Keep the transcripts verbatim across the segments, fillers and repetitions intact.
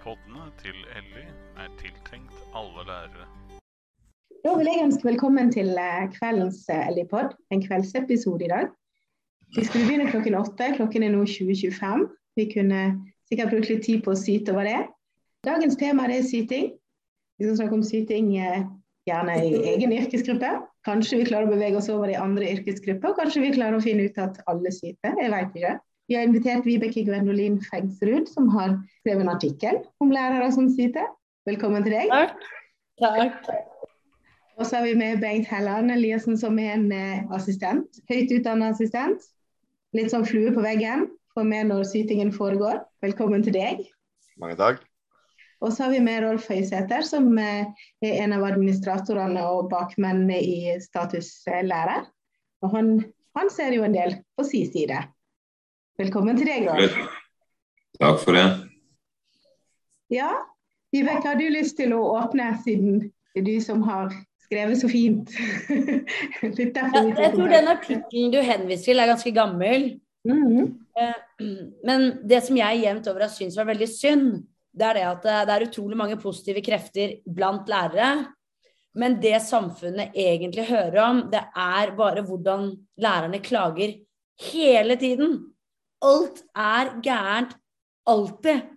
Poddene til Ellie er tiltenkt alle lærere. Da vil jeg ønske velkommen til kveldens Ellie-podd, en kveldsepisode i dag. Vi skulle begynne klokken åtte, klokken er nå tjue tjuefem. Vi kunne sikkert brukt litt tid på å syte over det. Dagens tema er syting. Vi skal snakke om syting gjerne i egen yrkesgruppe. Kanskje vi klarer å bevege oss over i andre yrkesgrupper, kanskje vi klarer å finne ut at alle syter, jeg vet ikke. Vi har invitert Vibeke Gwendolin Fengsrud, som har skrevet en artikkel om lærere som syter. Velkommen til deg. Takk. Takk. Og så har vi med Bengt Helland Eliassen, som er en assistent, høyt utdannet assistent. Litt sånn flue på veggen, for med når sytingen foregår. Velkommen til deg. Mange takk. Og så har vi med Rolf Høysæter, som er en av administratorene og bakmennene i Status Lærer. Og han, han ser jo en del på sin side. Velkommen til deg, Rolf. Takk for det. Ja, Vibeke, har du lyst til å åpne siden det er du som har skrevet så fint? Litt ja, jeg tror den artikkelen du henviser til er ganske gammel. Mm-hmm. Men det som jeg jevnt over har syntes var veldig synd, det er det at det er utrolig mange positive krefter blant lærere, men det samfunnet egentlig hører om, det er bare hvordan lærerne klager hele tiden. Alt er gærent, alltid.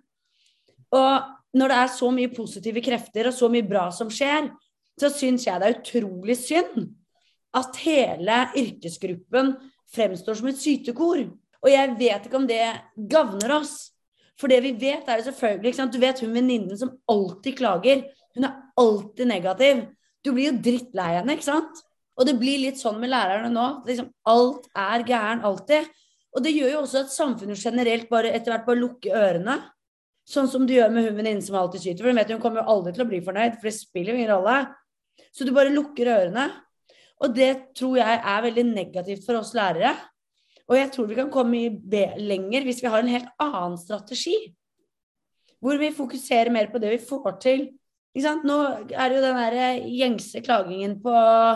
Og når det er så mye positive krefter og så mye bra som skjer, så synes jeg det er utrolig synd at hele yrkesgruppen fremstår som et sytekor. Og jeg vet ikke om det gagner oss. For det vi vet er jo selvfølgelig, ikke sant? Du vet hun venninnen som alltid klager, hun er alltid negativ. Du blir jo drittlei henne, ikke sant? Og det blir litt sånn med lærerne nå, liksom alt er gæren alltid. Og det gjør jo også at samfunnet generelt bare etter hvert bare lukker ørene, sånn som du gjør med hun venninnen som alltid syter, for hun vet hun kommer jo aldri til å bli fornøyd, for det spiller jo ingen rolle. Så du bare lukker ørene, og det tror jeg er veldig negativt for oss lærere. Og jeg tror vi kan komme lenger hvis vi har en helt annen strategi, hvor vi fokuserer mer på det vi får til. Ikke sant? Nå er det jo den der gjengse klagingen på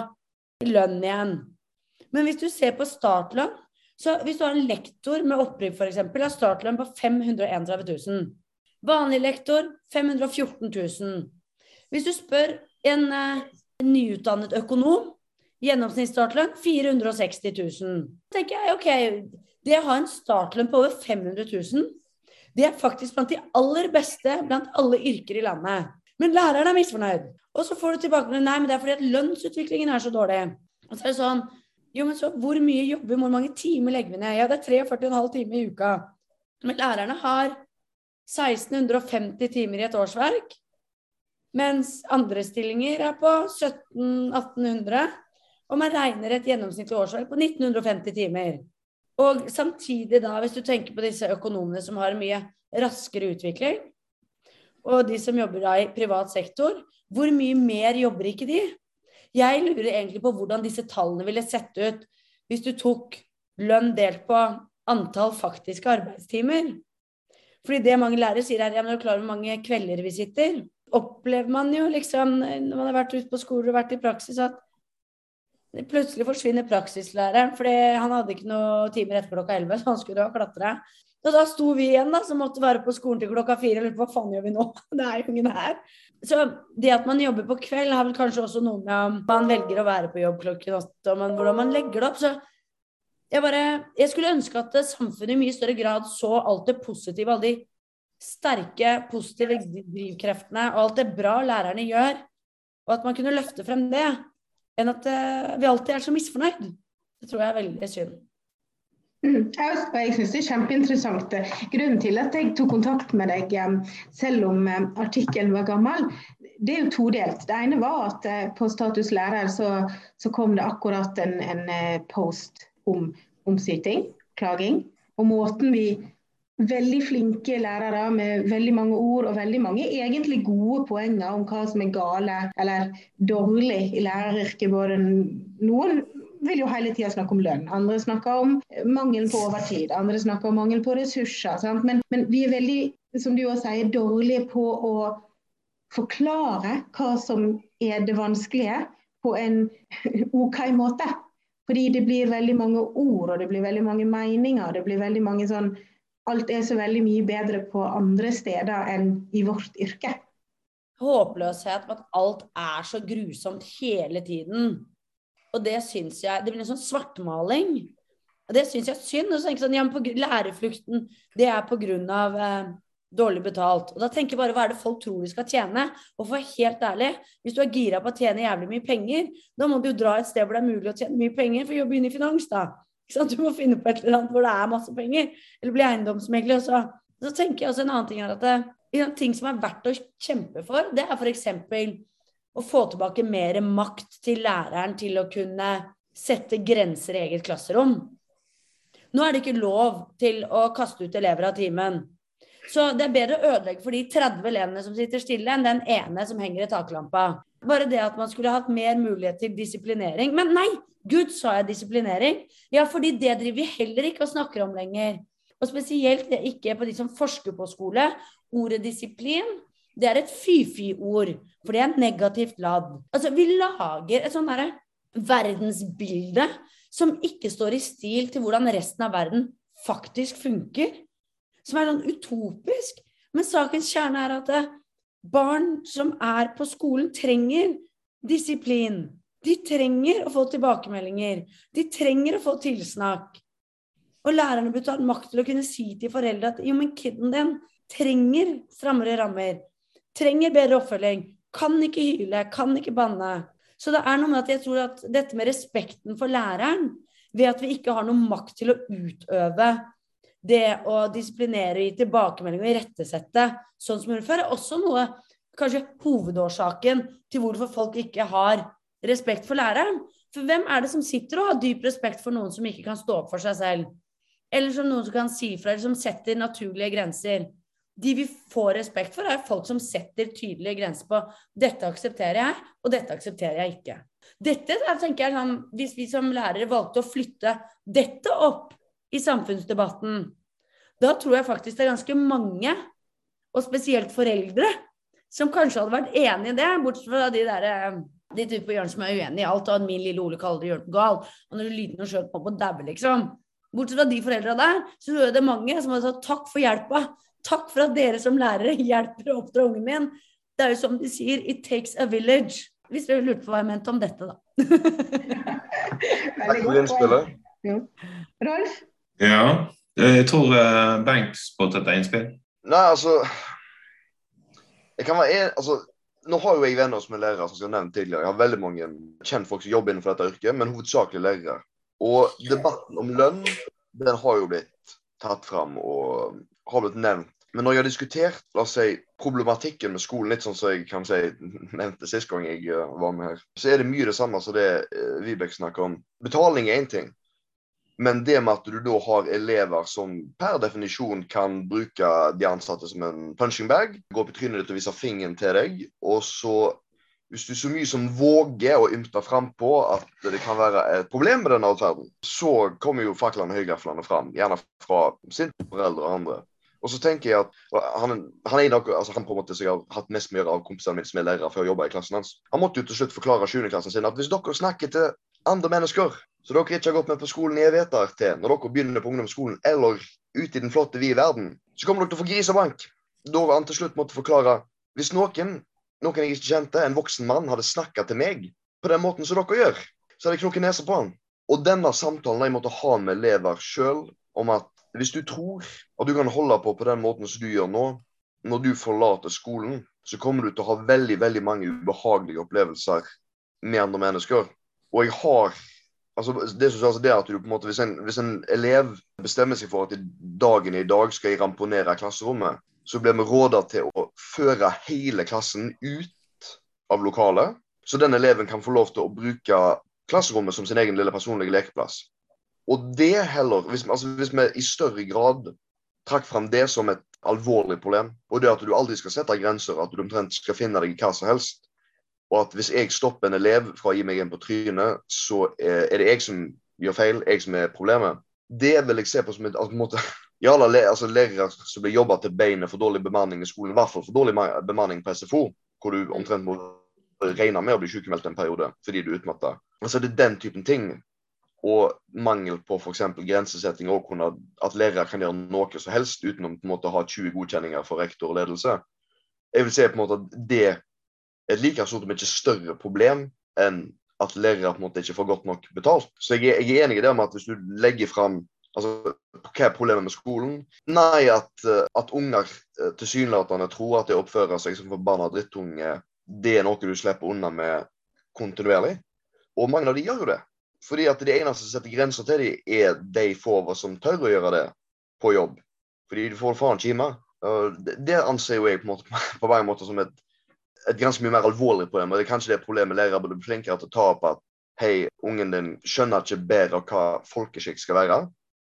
lønn igjen. Men hvis du ser på startlønn, så hvis du har en lektor med opprykk for eksempel, har startlønn på fem hundre og trettien tusen. Vanlig lektor, fem hundre og fjorten tusen. Hvis du spør en, en nyutdannet økonom, gjennomsnittsstartlønn, fire hundre og seksti tusen. Da tenker jeg, ok, det å ha en startlønn på over fem hundre tusen, det er faktisk blant de aller beste, blant alle yrker i landet. Men læreren er misfornøyd. Og så får du tilbake, nei, men det er fordi at lønnsutviklingen er så dårlig. Og så er det sånn, jo, men så hvor mye jobber, hvor mange timer legger vi ned? Ja, det er treogførti komma fem timer i uka. Men lærerne har seksten femti timer i et årsverk, mens andre stillinger er på sytten atten hundre, og man regner et gjennomsnittlig årsverk på nitten femti timer. Og samtidig da, hvis du tenker på disse økonomene som har mye raskere utvikling, og de som jobber da i privat sektor, hvor mye mer jobber ikke de? Jeg lurer egentlig på hvordan disse tallene ville sett ut hvis du tok lønn delt på antall faktiske arbeidstimer. Fordi det mange lærere sier er, ja, men er du klar over hvor mange kvelder vi sitter? Opplever man jo liksom, når man har vært ute på skoler og vært i praksis, at plutselig forsvinner praksislæreren, fordi han hadde ikke noe timer etter klokka elleve, så han skulle da klatre. Og da sto vi igjen da, som måtte være på skolen til klokka fire, eller hva faen gjør vi nå? Det er jo ingen her. Så det at man jobber på kveld har vel kanskje også noe med om man velger å være på jobb klokken åtte, og man, hvordan man legger det opp. Så jeg bare, jeg skulle ønske at samfunnet i mye større grad så alt det positive, alle de sterke, positive drivkreftene, og alt det bra lærerne gjør, og at man kunne løfte frem det, enn at uh, vi alltid er så misfornøyd. Det tror jeg er veldig synd. Mm, jeg synes det er kjempeinteressant. Grunnen til at jeg tok kontakt med deg, selv om artikkelen var gammel, det er jo todelt. Det ene var at på Status Lærer så, så kom det akkurat en, en post om, om syting, klaging, og måten vi veldig flinke lærere med veldig mange ord og veldig mange egentlig gode poenger om hva som er gale eller dårlig i læreryrket. Både noen vil jo hele tiden snakke om lønn, andre snakker om mangel på overtid, andre snakker om mangel på ressurser, sant? Men, men vi er veldig, som du også sier, dårlige på å forklare hva som er det vanskelige på en ok måte. Fordi det blir veldig mange ord, og det blir veldig mange meninger, det blir veldig mange sånn alt er så veldig mye bedre på andre steder enn i vårt yrke. Håpløshet med at alt er så grusomt hele tiden. Og det synes jeg, det blir en sånn svartmaling. Og det synes jeg er synd. Og så tenker jeg sånn, ja, men på lærerflukten, det er på grunn av eh, dårlig betalt. Og da tenker jeg bare, hva er det folk tror de skal tjene? Og for helt ærlig, hvis du er gira på å tjene jævlig mye penger, da må du jo dra et sted hvor det er mulig å tjene mye penger for å jobbe inn i finans da. Ikke sant? Du må finne på et eller annet hvor det er masse penger, eller bli eiendomsmegler. Og så, så tenker jeg også en annen ting er at det, en ting som er verdt å kjempe for, det er for eksempel å få tilbake mer makt til læreren til å kunne sette grenser i eget klasserom. Nå er det ikke lov til å kaste ut elever av timen. Så det er bedre å ødelegge for de tretti elevene som sitter stille enn den ene som henger i taklampa. Bare det at man skulle hatt mer mulighet til disiplinering. Men nei, Gud sa jeg disiplinering. Ja, fordi det driver vi heller ikke og snakker om lenger. Og spesielt det ikke på de som forsker på skole. Ordet disiplin, det er et fy-fy-ord, for det er negativt ladd. Altså, vi lager et sånn der verdensbilde som ikke står i stil til hvordan resten av verden faktisk funker. Som er sånn utopisk. Men sakens kjerne er at barn som er på skolen trenger disiplin. De trenger å få tilbakemeldinger. De trenger å få tilsnakk. Og lærerne bør ta makt til å kunne si til foreldre at jo, men kidden din trenger strammere rammer. Trenger bedre oppfølging. Kan ikke hyle, kan ikke banne. Så det er noe med at jeg tror at dette med respekten for læreren, ved at vi ikke har noe makt til å utøve det å disiplinere, gi tilbakemelding og irettesette, sånn som vi før, er også noe, kanskje hovedårsaken til hvorfor folk ikke har respekt for læreren. For hvem er det som sitter og har dyp respekt for noen som ikke kan stå opp for seg selv? Eller som noen som kan si fra, eller som setter naturlige grenser? De vi får respekt for er folk som setter tydelige grenser på dette aksepterer jeg, og dette aksepterer jeg ikke. Dette, da tenker jeg, sånn, hvis vi som lærere valgte å flytte dette opp i samfunnsdebatten, da tror jeg faktisk det er ganske mange, og spesielt foreldre, som kanskje hadde vært enige i det, bortsett fra de der, de typer på hjørnet som er uenige i alt, og at min lille Ole kaller det hjørnet gal, og når du lyden og skjøt på på dabbe, liksom. Bortsett fra de foreldre der, så tror jeg det er mange som har sagt takk for hjelpa, takk for at dere som lærere hjelper å oppdra ungen min. Det er jo som de sier, it takes a village. Hvis dere lurte på hva jeg mente om dette da. Takk for innspillet. Ja. Rolf? Ja, jeg tror uh, Bengt spottet et innspill. Nei, altså, jeg kan være en, altså, nå har jo jeg venner som er lærere, som jeg har nevnt tidligere. Jeg har veldig mange kjent folk som jobber innenfor dette yrket, men hovedsakelig lærere. Og debatten om lønn, den har jo blitt tatt fram og har blitt nevnt. Men når jeg har diskutert, la oss si, problematikken med skolen, litt sånn som jeg kan si, nevnte sist gang jeg var med her, så er det mye det samme som det Vibeke snakker om. Betaling er en ting, men det med at du da har elever som per definisjon kan bruke de ansatte som en punching bag, gå på trynet ditt og vise fingeren til deg, og så, hvis du så mye som våger å ymte frem på at det kan være et problem med denne atferden, så kommer jo faklene og høygaflene frem, gjerne fra sine foreldre og andre. Og så tenker jeg at han, han er nok, altså han på en måte som jeg har hatt mest mye av kompisene mine som er lærere før jeg jobber i klassen hans. Han måtte jo til slutt forklare sjuende klassen sin at hvis dere snakker til andre mennesker, så dere ikke har gått med på skolen i evigheter til, når dere begynner på ungdomsskolen eller ute i den flotte vide verden, så kommer dere til å få grisebank. Da han til slutt måtte forklare, hvis noen, noen jeg ikke kjente, en voksen mann hadde snakket til meg på den måten som dere gjør, så hadde jeg knoket nese på han. Og denne samtalen jeg måtte ha med elever selv om at hvis du tror at du kan holde på på den måten som du gjør nå, når du forlater skolen, så kommer du til å ha veldig, veldig mange ubehagelige opplevelser med andre mennesker. Og jeg har, altså det som altså det at du på en måte, hvis en, hvis en elev bestemmer seg for at i dagen i dag skal jeg ramponere klasserommet, så blir vi rådet til å føre hele klassen ut av lokalet, så den eleven kan få lov til å bruke klasserommet som sin egen lille personlige lekeplass. Og det heller, hvis, altså hvis vi i større grad trakk frem det som et alvorlig problem, og det at du aldri skal sette grenser, at du omtrent skal finne deg i hva som helst, og at hvis jeg stopper en elev fra å gi meg en på trynet, så er det jeg som gjør feil, jeg som er problemet. Det vil jeg se på som et, altså, på en måte, ja, alle altså, lærere som blir jobbet til beinet for dårlig bemanning i skolen, i hvert fall for dårlig bemanning på S F O, hvor du omtrent må regne med å bli sykemeldt en periode, fordi du er utmattet. Altså det er den typen ting. og mangel på for eksempel grensesetting og kunne, at lærere kan gjøre noe så helst uten å på en måte ha tjue godkjenninger for rektor og ledelse. Jeg vil si på en måte at det er et like stort, men ikke større problem enn at lærere på en måte ikke får godt nok betalt. Så jeg er, jeg er enig i det med at hvis du legger frem, altså, hva er problemet med skolen? Nei, at, at unger tilsynelatende tror at de oppfører seg som forbanna drittunge, det er noe du slipper unna med kontinuerlig. Og mange av de gjør jo det. Fordi at det eneste som setter grenser til dem er de få av oss som tør å gjøre det på jobb. Fordi du får faen kjima. Det, det anser jo jeg på, måte, på mange måter som et, et ganske mye mer alvorlig problem. Og det er kanskje det problemet lærere burde bli flinkere til å ta opp at hei, ungen din skjønner ikke bedre hva folkeskikk skal være.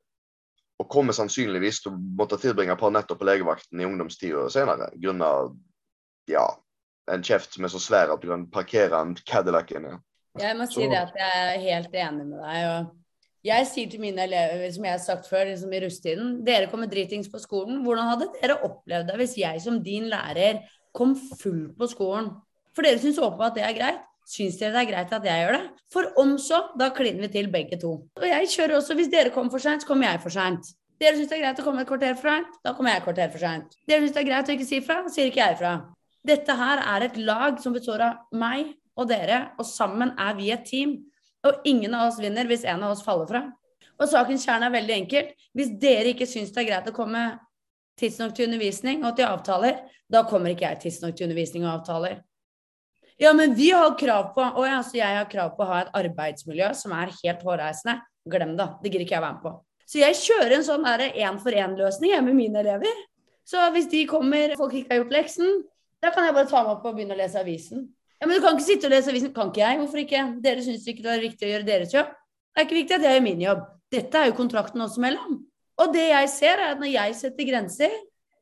Og kommer sannsynligvis til å måtte tilbringe et par netter på legevakten i ungdomstid og senere. Grunnet, ja, en kjeft som er så svær at du kan parkere en Cadillac inne. Jeg må si det at jeg er helt enig med deg, og jeg sier til mine elever, som jeg har sagt før, liksom i rusttiden, dere kommer dritings på skolen, hvordan hadde dere opplevd det hvis jeg som din lærer kom full på skolen? For dere synes åpenbart at det er greit. Synes dere det er greit at jeg gjør det? For om så, da kliner vi til begge to. Og jeg kjører også, hvis dere kommer for sent, så kommer jeg for sent. Dere synes det er greit å komme et kvarter for sent, da kommer jeg et kvarter for sent. Dere synes det er greit å ikke si fra, sier ikke jeg fra. Dette her er et lag som består av meg og dere, og sammen er vi et team. Og ingen av oss vinner hvis en av oss faller fra. Og sakens kjerne er veldig enkelt. Hvis dere ikke synes det er greit å komme tidsnok til undervisning og til avtaler, da kommer ikke jeg tidsnok til undervisning og avtaler. Ja, men vi har krav på, og jeg, altså jeg har krav på å ha et arbeidsmiljø som er helt hårreisende. Glem det, det gir ikke jeg være med på. Så jeg kjører en sånn der en-for-en-løsning hjemme med mine elever. Så hvis de kommer, folk ikke har gjort leksen, da kan jeg bare ta meg opp og begynne å lese avisen. Ja, men du kan ikke sitte og lese avisen. Kan ikke jeg? Hvorfor ikke? Dere synes ikke det er viktig å gjøre deres jobb. Det er ikke viktig at jeg gjør min jobb. Dette er jo kontrakten også mellom. Og det jeg ser er at når jeg setter grenser,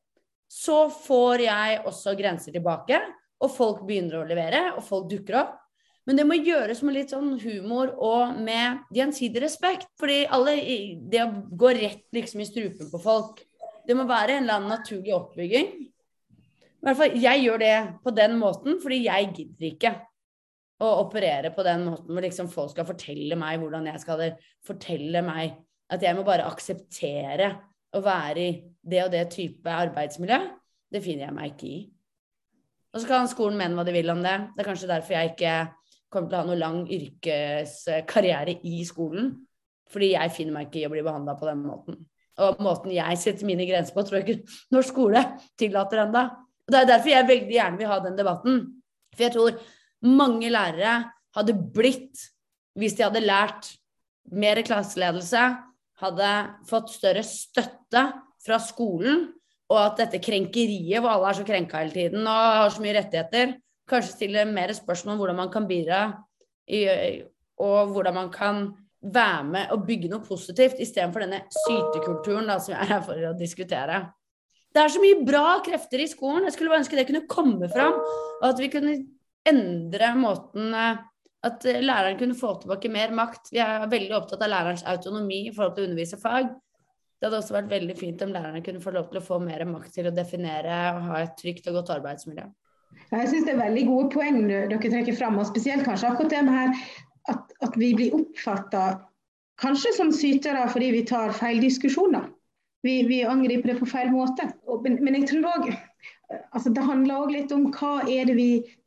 så får jeg også grenser tilbake, og folk begynner å levere, og folk dukker opp. Men det må gjøres med litt sånn humor og med gjensidig respekt. Fordi alle, det går rett liksom i strupen på folk. Det må være en eller annen naturlig oppbygging. I hvert fall, jeg gjør det på den måten, fordi jeg gidder ikke å operere på den måten, hvor liksom folk skal fortelle meg hvordan jeg skal fortelle meg at jeg må bare akseptere å være i det og det type arbeidsmiljø. Det finner jeg meg ikke i. Og så kan skolen mene hva de vil om det. Det er kanskje derfor jeg ikke kommer til å ha noe lang yrkeskarriere i skolen, fordi jeg finner meg ikke i å bli behandlet på den måten. Og måten jeg setter mine grenser på, tror jeg ikke norsk skole tillater enda. Og det er derfor jeg veldig gjerne vil ha den debatten. For jeg tror mange lærere hadde blitt, hvis de hadde lært mer klasseledelse, hadde fått større støtte fra skolen, og at dette krenkeriet, hvor alle er så krenka hele tiden, og har så mye rettigheter, kanskje stille mer spørsmål om hvordan man kan bidra, i, og hvordan man kan være med og bygge noe positivt, i stedet for denne sytekulturen da, som jeg er her for å diskutere. Det er så mye bra krefter i skolen. Jeg skulle bare ønske det kunne komme fram, og at vi kunne endre måten, at læreren kunne få tilbake mer makt. Vi er veldig opptatt av lærerens autonomi i forhold til å undervise fag. Det hadde også vært veldig fint om lærerne kunne få lov til å få mer makt til å definere og ha et trygt og godt arbeidsmiljø. Jeg synes det er veldig gode poeng dere trekker frem, og spesielt kanskje akkurat det med her, at, at vi blir oppfattet kanskje som sytere fordi vi tar feil diskusjoner. Vi, vi angriper det på feil måte. Men, men jeg tror også, altså det handler også litt om hva er det vi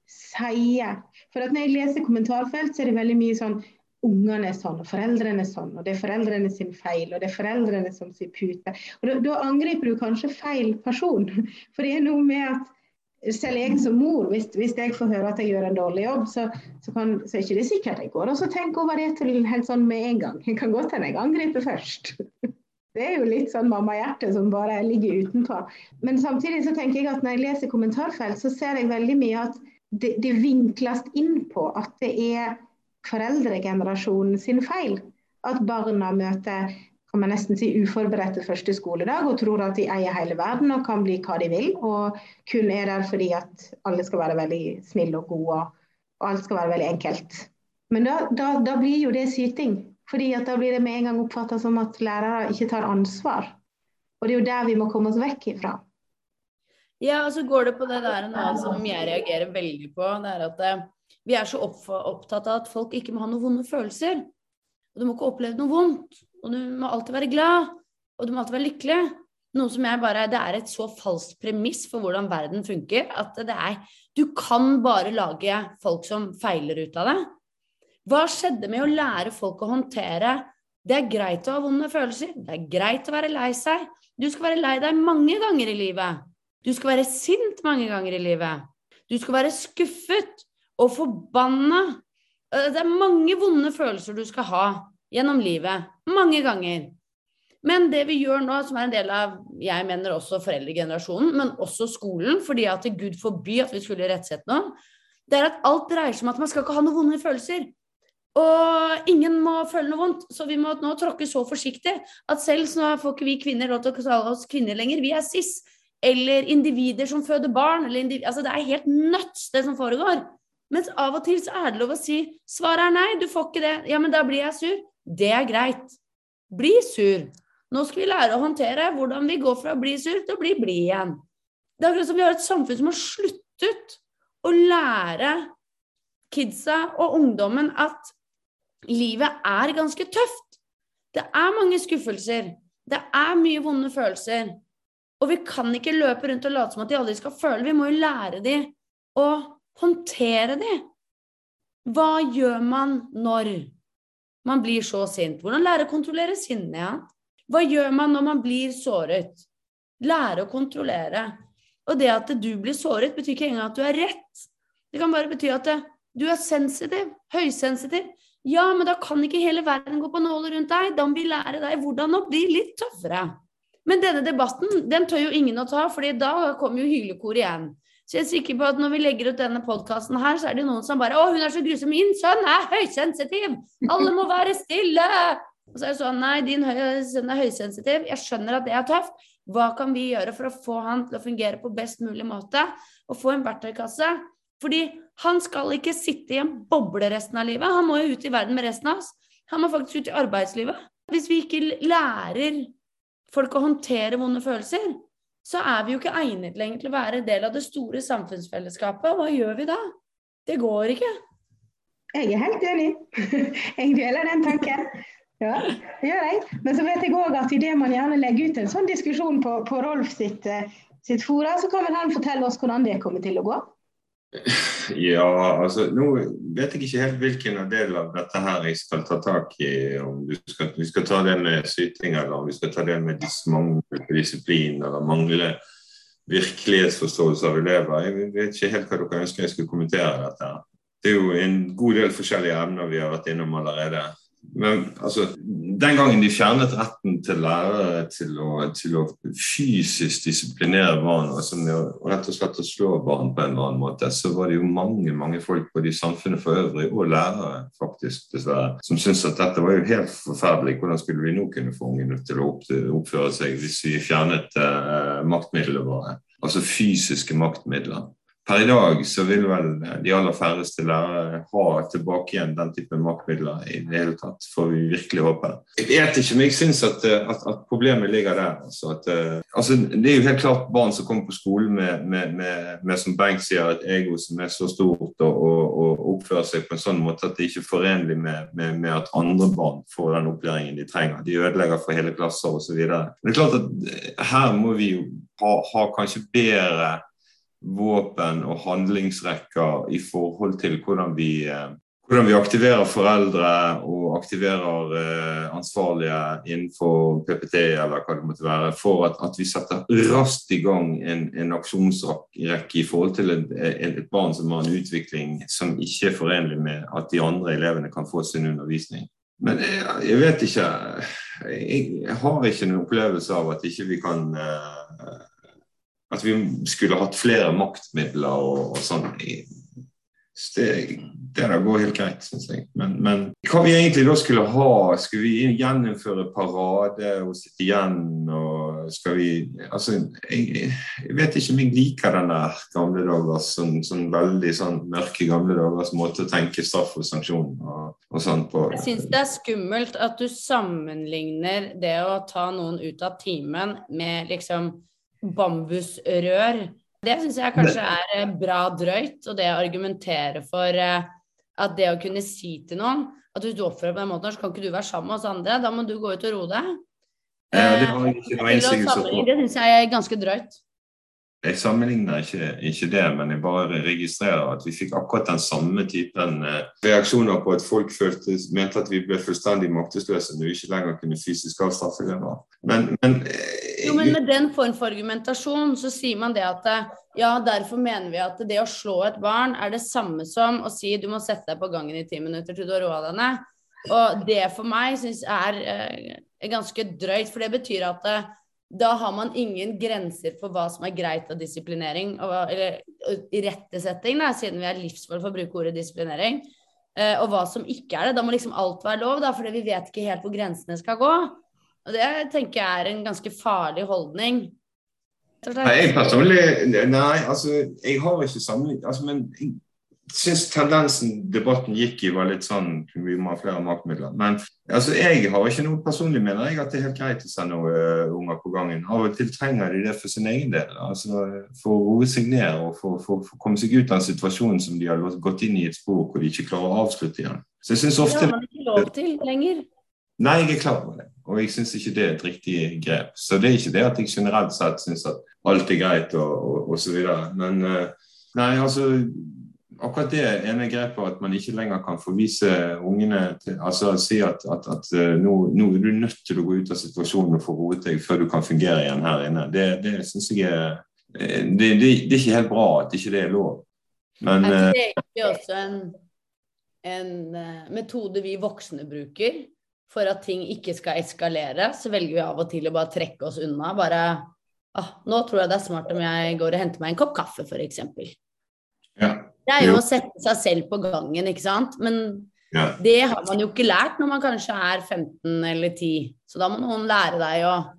sier. For at når jeg leser kommentarfelt, så er det veldig mye sånn, ungene er sånn, og foreldrene er sånn, og det er foreldrene sin feil, og det er foreldrene som sier pute. Og da, da angriper du kanskje feil person. For det er noe med at selv jeg som mor, hvis, hvis jeg får høre at jeg gjør en dårlig jobb, så, så, kan, så er ikke det sikkert jeg går. Og så tenk over det til helt sånn med en gang. Jeg kan godt hende jeg angriper først. Det er jo litt sånn mamma-hjerte som bare ligger utenfor. Men samtidig så tenker jeg at når jeg leser kommentarfelt, så ser jeg veldig mye at det, det vinkles inn på at det er foreldregenerasjonen sin feil. At barna møter, kan man nesten si, uforberedte første skoledag og tror at de eier hele verden og kan bli hva de vil, og kun er der fordi at alle skal være veldig snille og gode, og alt skal være veldig enkelt. Men da, da, da blir jo det syting. Fordi at da blir det med en gang oppfattet som at lærere ikke tar ansvar. Og det er jo der vi må komme oss vekk ifra. Ja, og så går det på det der nå som jeg reagerer veldig på, det er at vi er så opptatt av at folk ikke må ha noen vonde følelser. og du må ikke oppleve noe vondt, og du må alltid være glad, og du må alltid være lykkelig. Noe som jeg bare, det er et så falskt premiss for hvordan verden funker, at det er, du kan bare lage folk som feiler ut av det. Hva skjedde med å lære folk å håndtere? Det er greit å ha vonde følelser, det er greit å være lei seg. Du skal være lei deg mange ganger i livet. Du skal være sint mange ganger i livet. Du skal være skuffet og forbannet. Det er mange vonde følelser du skal ha gjennom livet, mange ganger. Men det vi gjør nå, som er en del av, jeg mener også foreldregenerasjonen, men også skolen, fordi at Gud forby at vi skulle rettsette noen, det er at alt dreier seg om at man skal ikke ha noen vonde følelser. Og ingen må føle noe vondt, så vi må nå tråkke så forsiktig at selv så får ikke vi kvinner lov til å kalle oss kvinner lenger, vi er cis, eller individer som føder barn, eller individer, altså det er helt nøds det som foregår. Mens av og til så er det lov å si, svaret er nei, du får ikke det, ja, men da blir jeg sur. Det er greit. Bli sur. Nå skal vi lære å håndtere hvordan vi går fra å bli sur til å bli bli igjen. Det er akkurat som vi har et samfunn som har sluttet å lære kidsa og ungdommen at livet er ganske tøft. Det er mange skuffelser. Det er mye vonde følelser. Og vi kan ikke løpe rundt og late som at de aldri skal føle. Vi må jo lære de å håndtere de. Hva gjør man når man blir så sint? Hvordan lære å kontrollere sinne, ja? Hva gjør man når man blir såret? Lære å kontrollere. Og det at du blir såret betyr ikke engang at du er rett. Det kan bare bety at du er sensitiv, høysensitiv. Ja, men da kan ikke hele verden gå på nåler rundt deg. Da må vi lære deg hvordan å bli litt tøffere. Men denne debatten, den tør jo ingen å ta, fordi da kommer jo hylekor igjen. Så jeg er sikker på at når vi legger ut denne podcasten her, så er det noen som bare, å, hun er så grusom, min sønn er høysensitiv. Alle må være stille. Og så er det sånn, nei, din sønn er høysensitiv. Jeg skjønner at det er tøft. Hva kan vi gjøre for å få han til å fungere på best mulig måte? Og få en verktøykasse? Fordi han skal ikke sitte i en boble resten av livet. Han må jo ut i verden med resten av oss. Han må faktisk ut i arbeidslivet. Hvis vi ikke lærer folk å håndtere vonde følelser, så er vi jo ikke egnet lenger til å være del av det store samfunnsfellesskapet. Hva gjør vi da? Det går ikke. Jeg er helt enig. Jeg deler den tanken. Ja, det gjør jeg. Men så vet jeg også at i det man gjerne legger ut en sånn diskusjon på, på Rolf sitt, sitt fora, så kan vel han fortelle oss hvordan det kommer til å gå. Ja, altså, nå vet jeg ikke helt hvilken del av dette her jeg skal ta tak i, om du skal, vi skal ta det med syting, eller om vi skal ta det med mangel på disiplin, eller mangle virkelighetsforståelse av elever. Jeg vet ikke helt hva dere ønsker jeg skal kommentere dette. Det er jo en god del forskjellige emner vi har vært innom allerede. Men altså, den gangen de fjernet retten til lærere til å, til å fysisk disiplinere barn, altså med å rett og slett å slå barn på en eller annen måte, så var det jo mange, mange folk både i samfunnet for øvrig og lærere faktisk, dessverre, som syntes at dette var jo helt forferdelig. Hvordan skulle vi nå kunne få ungene til å oppføre seg hvis vi fjernet eh, maktmidlene våre, altså fysiske maktmidler? Per i dag så vil vel de aller færreste lærere ha tilbake igjen den typen maktmidler i det hele tatt, får vi virkelig håpe. Jeg vet ikke, men jeg synes at, at, at problemet ligger der. Altså at, altså det er jo helt klart barn som kommer på skolen med, med, med, med som Bengt sier, et ego som er så stort og, og, og oppfører seg på en sånn måte at det ikke er forenlig med, med, med at andre barn får den opplæringen de trenger. De ødelegger for hele klasser og så videre. Men det er klart at her må vi jo ha, ha kanskje bedre våpen og handlingsrekker i forhold til hvordan vi, hvordan vi aktiverer foreldre og aktiverer eh, ansvarlige innenfor P P T eller hva det måtte være, for at, at vi setter raskt i gang en, en aksjonsrekke i forhold til et, et barn som har en utvikling som ikke er forenlig med at de andre elevene kan få sin undervisning. Men jeg, jeg vet ikke, jeg har ikke noen opplevelse av at ikke vi kan eh, at vi skulle hatt flere maktmidler og, og sånn. Det, det der går helt greit, synes jeg. Men, men hva vi egentlig da skulle ha? Skulle vi gjennomføre parade og sitte igjen? Og skal vi, altså, jeg, jeg vet ikke om jeg liker denne gamle dagers, sånn, sånn veldig sånn mørke gamle dagers måte å tenke straff og sanksjon og, og sånn på. Jeg synes det er skummelt at du sammenligner det å ta noen ut av timen med liksom bambusrør. Det synes jeg kanskje er bra drøyt, og det å argumentere for at det å kunne si til noen at hvis du oppfører på den måten, så kan ikke du være sammen med oss andre, da må du gå ut og ro deg. Ja, det har jeg ikke noe innsigelse på. Det synes jeg er ganske drøyt. Jeg sammenligner ikke, ikke det, men jeg bare registrerer at vi fikk akkurat den samme typen reaksjoner på at folk følte, mente at vi ble fullstendig maktesløse når vi ikke lenger kunne fysisk avstraffe det. Men, men, jo, men med den form for argumentasjon så sier man det at ja, derfor mener vi at det å slå et barn er det samme som å si du må sette deg på gangen i ti minutter til du har råd denne. Og det for meg synes jeg er, er ganske drøyt, for det betyr at da har man ingen grenser for hva som er greit av disiplinering, eller irettesetting, da, siden vi er livsmål for å bruke ordet disiplinering, og hva som ikke er det. Da må liksom alt være lov, da, fordi vi vet ikke helt hvor grensene skal gå. Og det tenker jeg er en ganske farlig holdning. Nei, jeg personlig, nei, altså, jeg har ikke sammenlignet, altså, men jeg synes tendensen debatten gikk i var litt sånn, vi må ha flere maktmidler, men altså, jeg har ikke noe personlig mener jeg at det er helt greit å sende uh, unger på gangen. Av og til trenger de det for sin egen del, altså for å roe seg ned og for, for, for å komme seg ut av en situasjon som de har gått inn i et spor hvor de ikke klarer å avslutte igjen. Så jeg synes ofte... Det har man ikke lov til lenger. Nei, jeg er klar på det, og jeg synes ikke det er et riktig grep. Så det er ikke det at jeg generelt sett synes at alt er greit og, og, og så videre, men uh, nei, altså... Akkurat det ene grepet at man ikke lenger kan forvise ungene til, altså si at, at, at nå, nå er du nødt til å gå ut av situasjonen og få roet deg før du kan fungere igjen her inne. Det, det synes jeg er, det, det, det er ikke helt bra at ikke det er lov. Men, er det ikke også en, en metode vi voksne bruker for at ting ikke skal eskalere? Så velger vi av og til å bare trekke oss unna. Bare, ah, nå tror jeg det er smart om jeg går og henter meg en kopp kaffe, for eksempel. Ja. Det er jo å sette seg selv på gangen, ikke sant? Men ja. Det har man jo ikke lært når man kanskje er femten eller ti. Så da må noen lære deg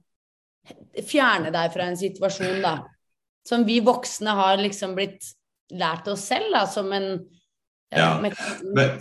å fjerne deg fra en situasjon da. Som vi voksne har liksom blitt lært oss selv da, som en... Ja, men,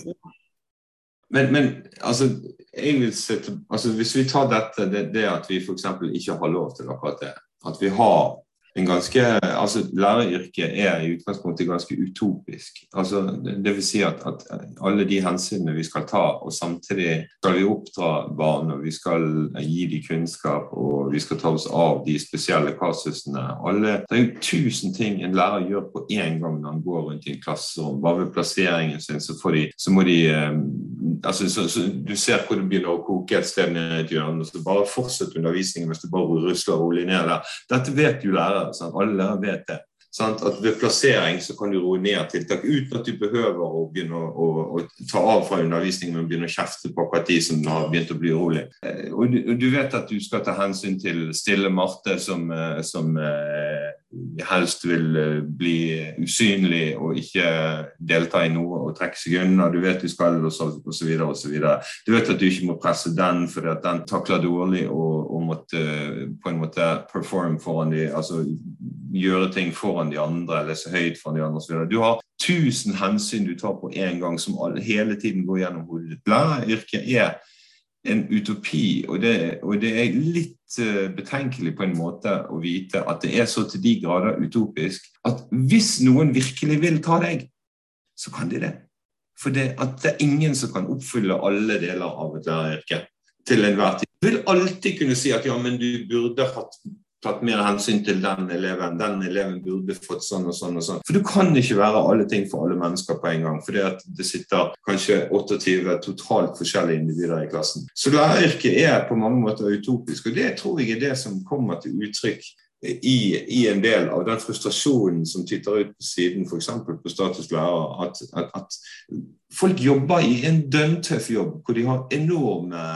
men, men altså, jeg vil sette, altså, hvis vi tar dette, det, det at vi for eksempel ikke har lov til akkurat det, at vi har en ganske, altså læreryrket er i utgangspunktet ganske utopisk. Altså, det, det vil si at, at alle de hensynene vi skal ta, og samtidig skal vi oppdra barn, og vi skal gi de kunnskap, og vi skal ta oss av de spesielle kasusene. Alle, det er jo tusen ting en lærer gjør på en gang når han går rundt i en klasserom. Bare ved plasseringen sin, så, får de, så må de, um, altså, så, så, du ser hvor det begynner å koke et sted ned i et hjørne, og så bare fortsett undervisningen hvis du bare rusler rolig ned der. Dette vet jo lærere. Sant? Alle lærere vet det. Sant? At ved plassering så kan du roe ned tiltak uten at du behøver å begynne å, å, å ta av fra undervisningen, men begynne å kjefte på akkurat de som har begynt å bli urolig. Og du, og du vet at du skal ta hensyn til stille Marte som, som eh, helst vil bli usynlig og ikke delta i noe og trekke seg unna. Du vet du skal og så, og så videre og så videre. Du vet at du ikke må presse den fordi at den takler dårlig og, og måtte på en måte perform foran de, altså gjøre ting foran de andre, eller så høyt foran de andre og så videre. Du har tusen hensyn du tar på en gang som alle, hele tiden går gjennom hodet. Læreryrket er en utopi, og det, og det er litt uh, betenkelig på en måte å vite at det er så til de grader utopisk, at hvis noen virkelig vil ta deg, så kan de det. For det, at det er ingen som kan oppfylle alle deler av et læreryrke til enhver tid. Du vil alltid kunne si at ja, men du burde hatt tatt mer hensyn til den eleven, den eleven burde fått sånn og sånn og sånn. For du kan ikke være alle ting for alle mennesker på en gang, for det, det sitter kanskje tjueåtte totalt forskjellige individer i klassen. Så læreryrket er på mange måter utopisk, og det tror jeg er det som kommer til uttrykk i, i en del av den frustrasjonen som tytter ut på siden, for eksempel på statuslærer, at, at, at folk jobber i en døgntøff jobb, hvor de har enorme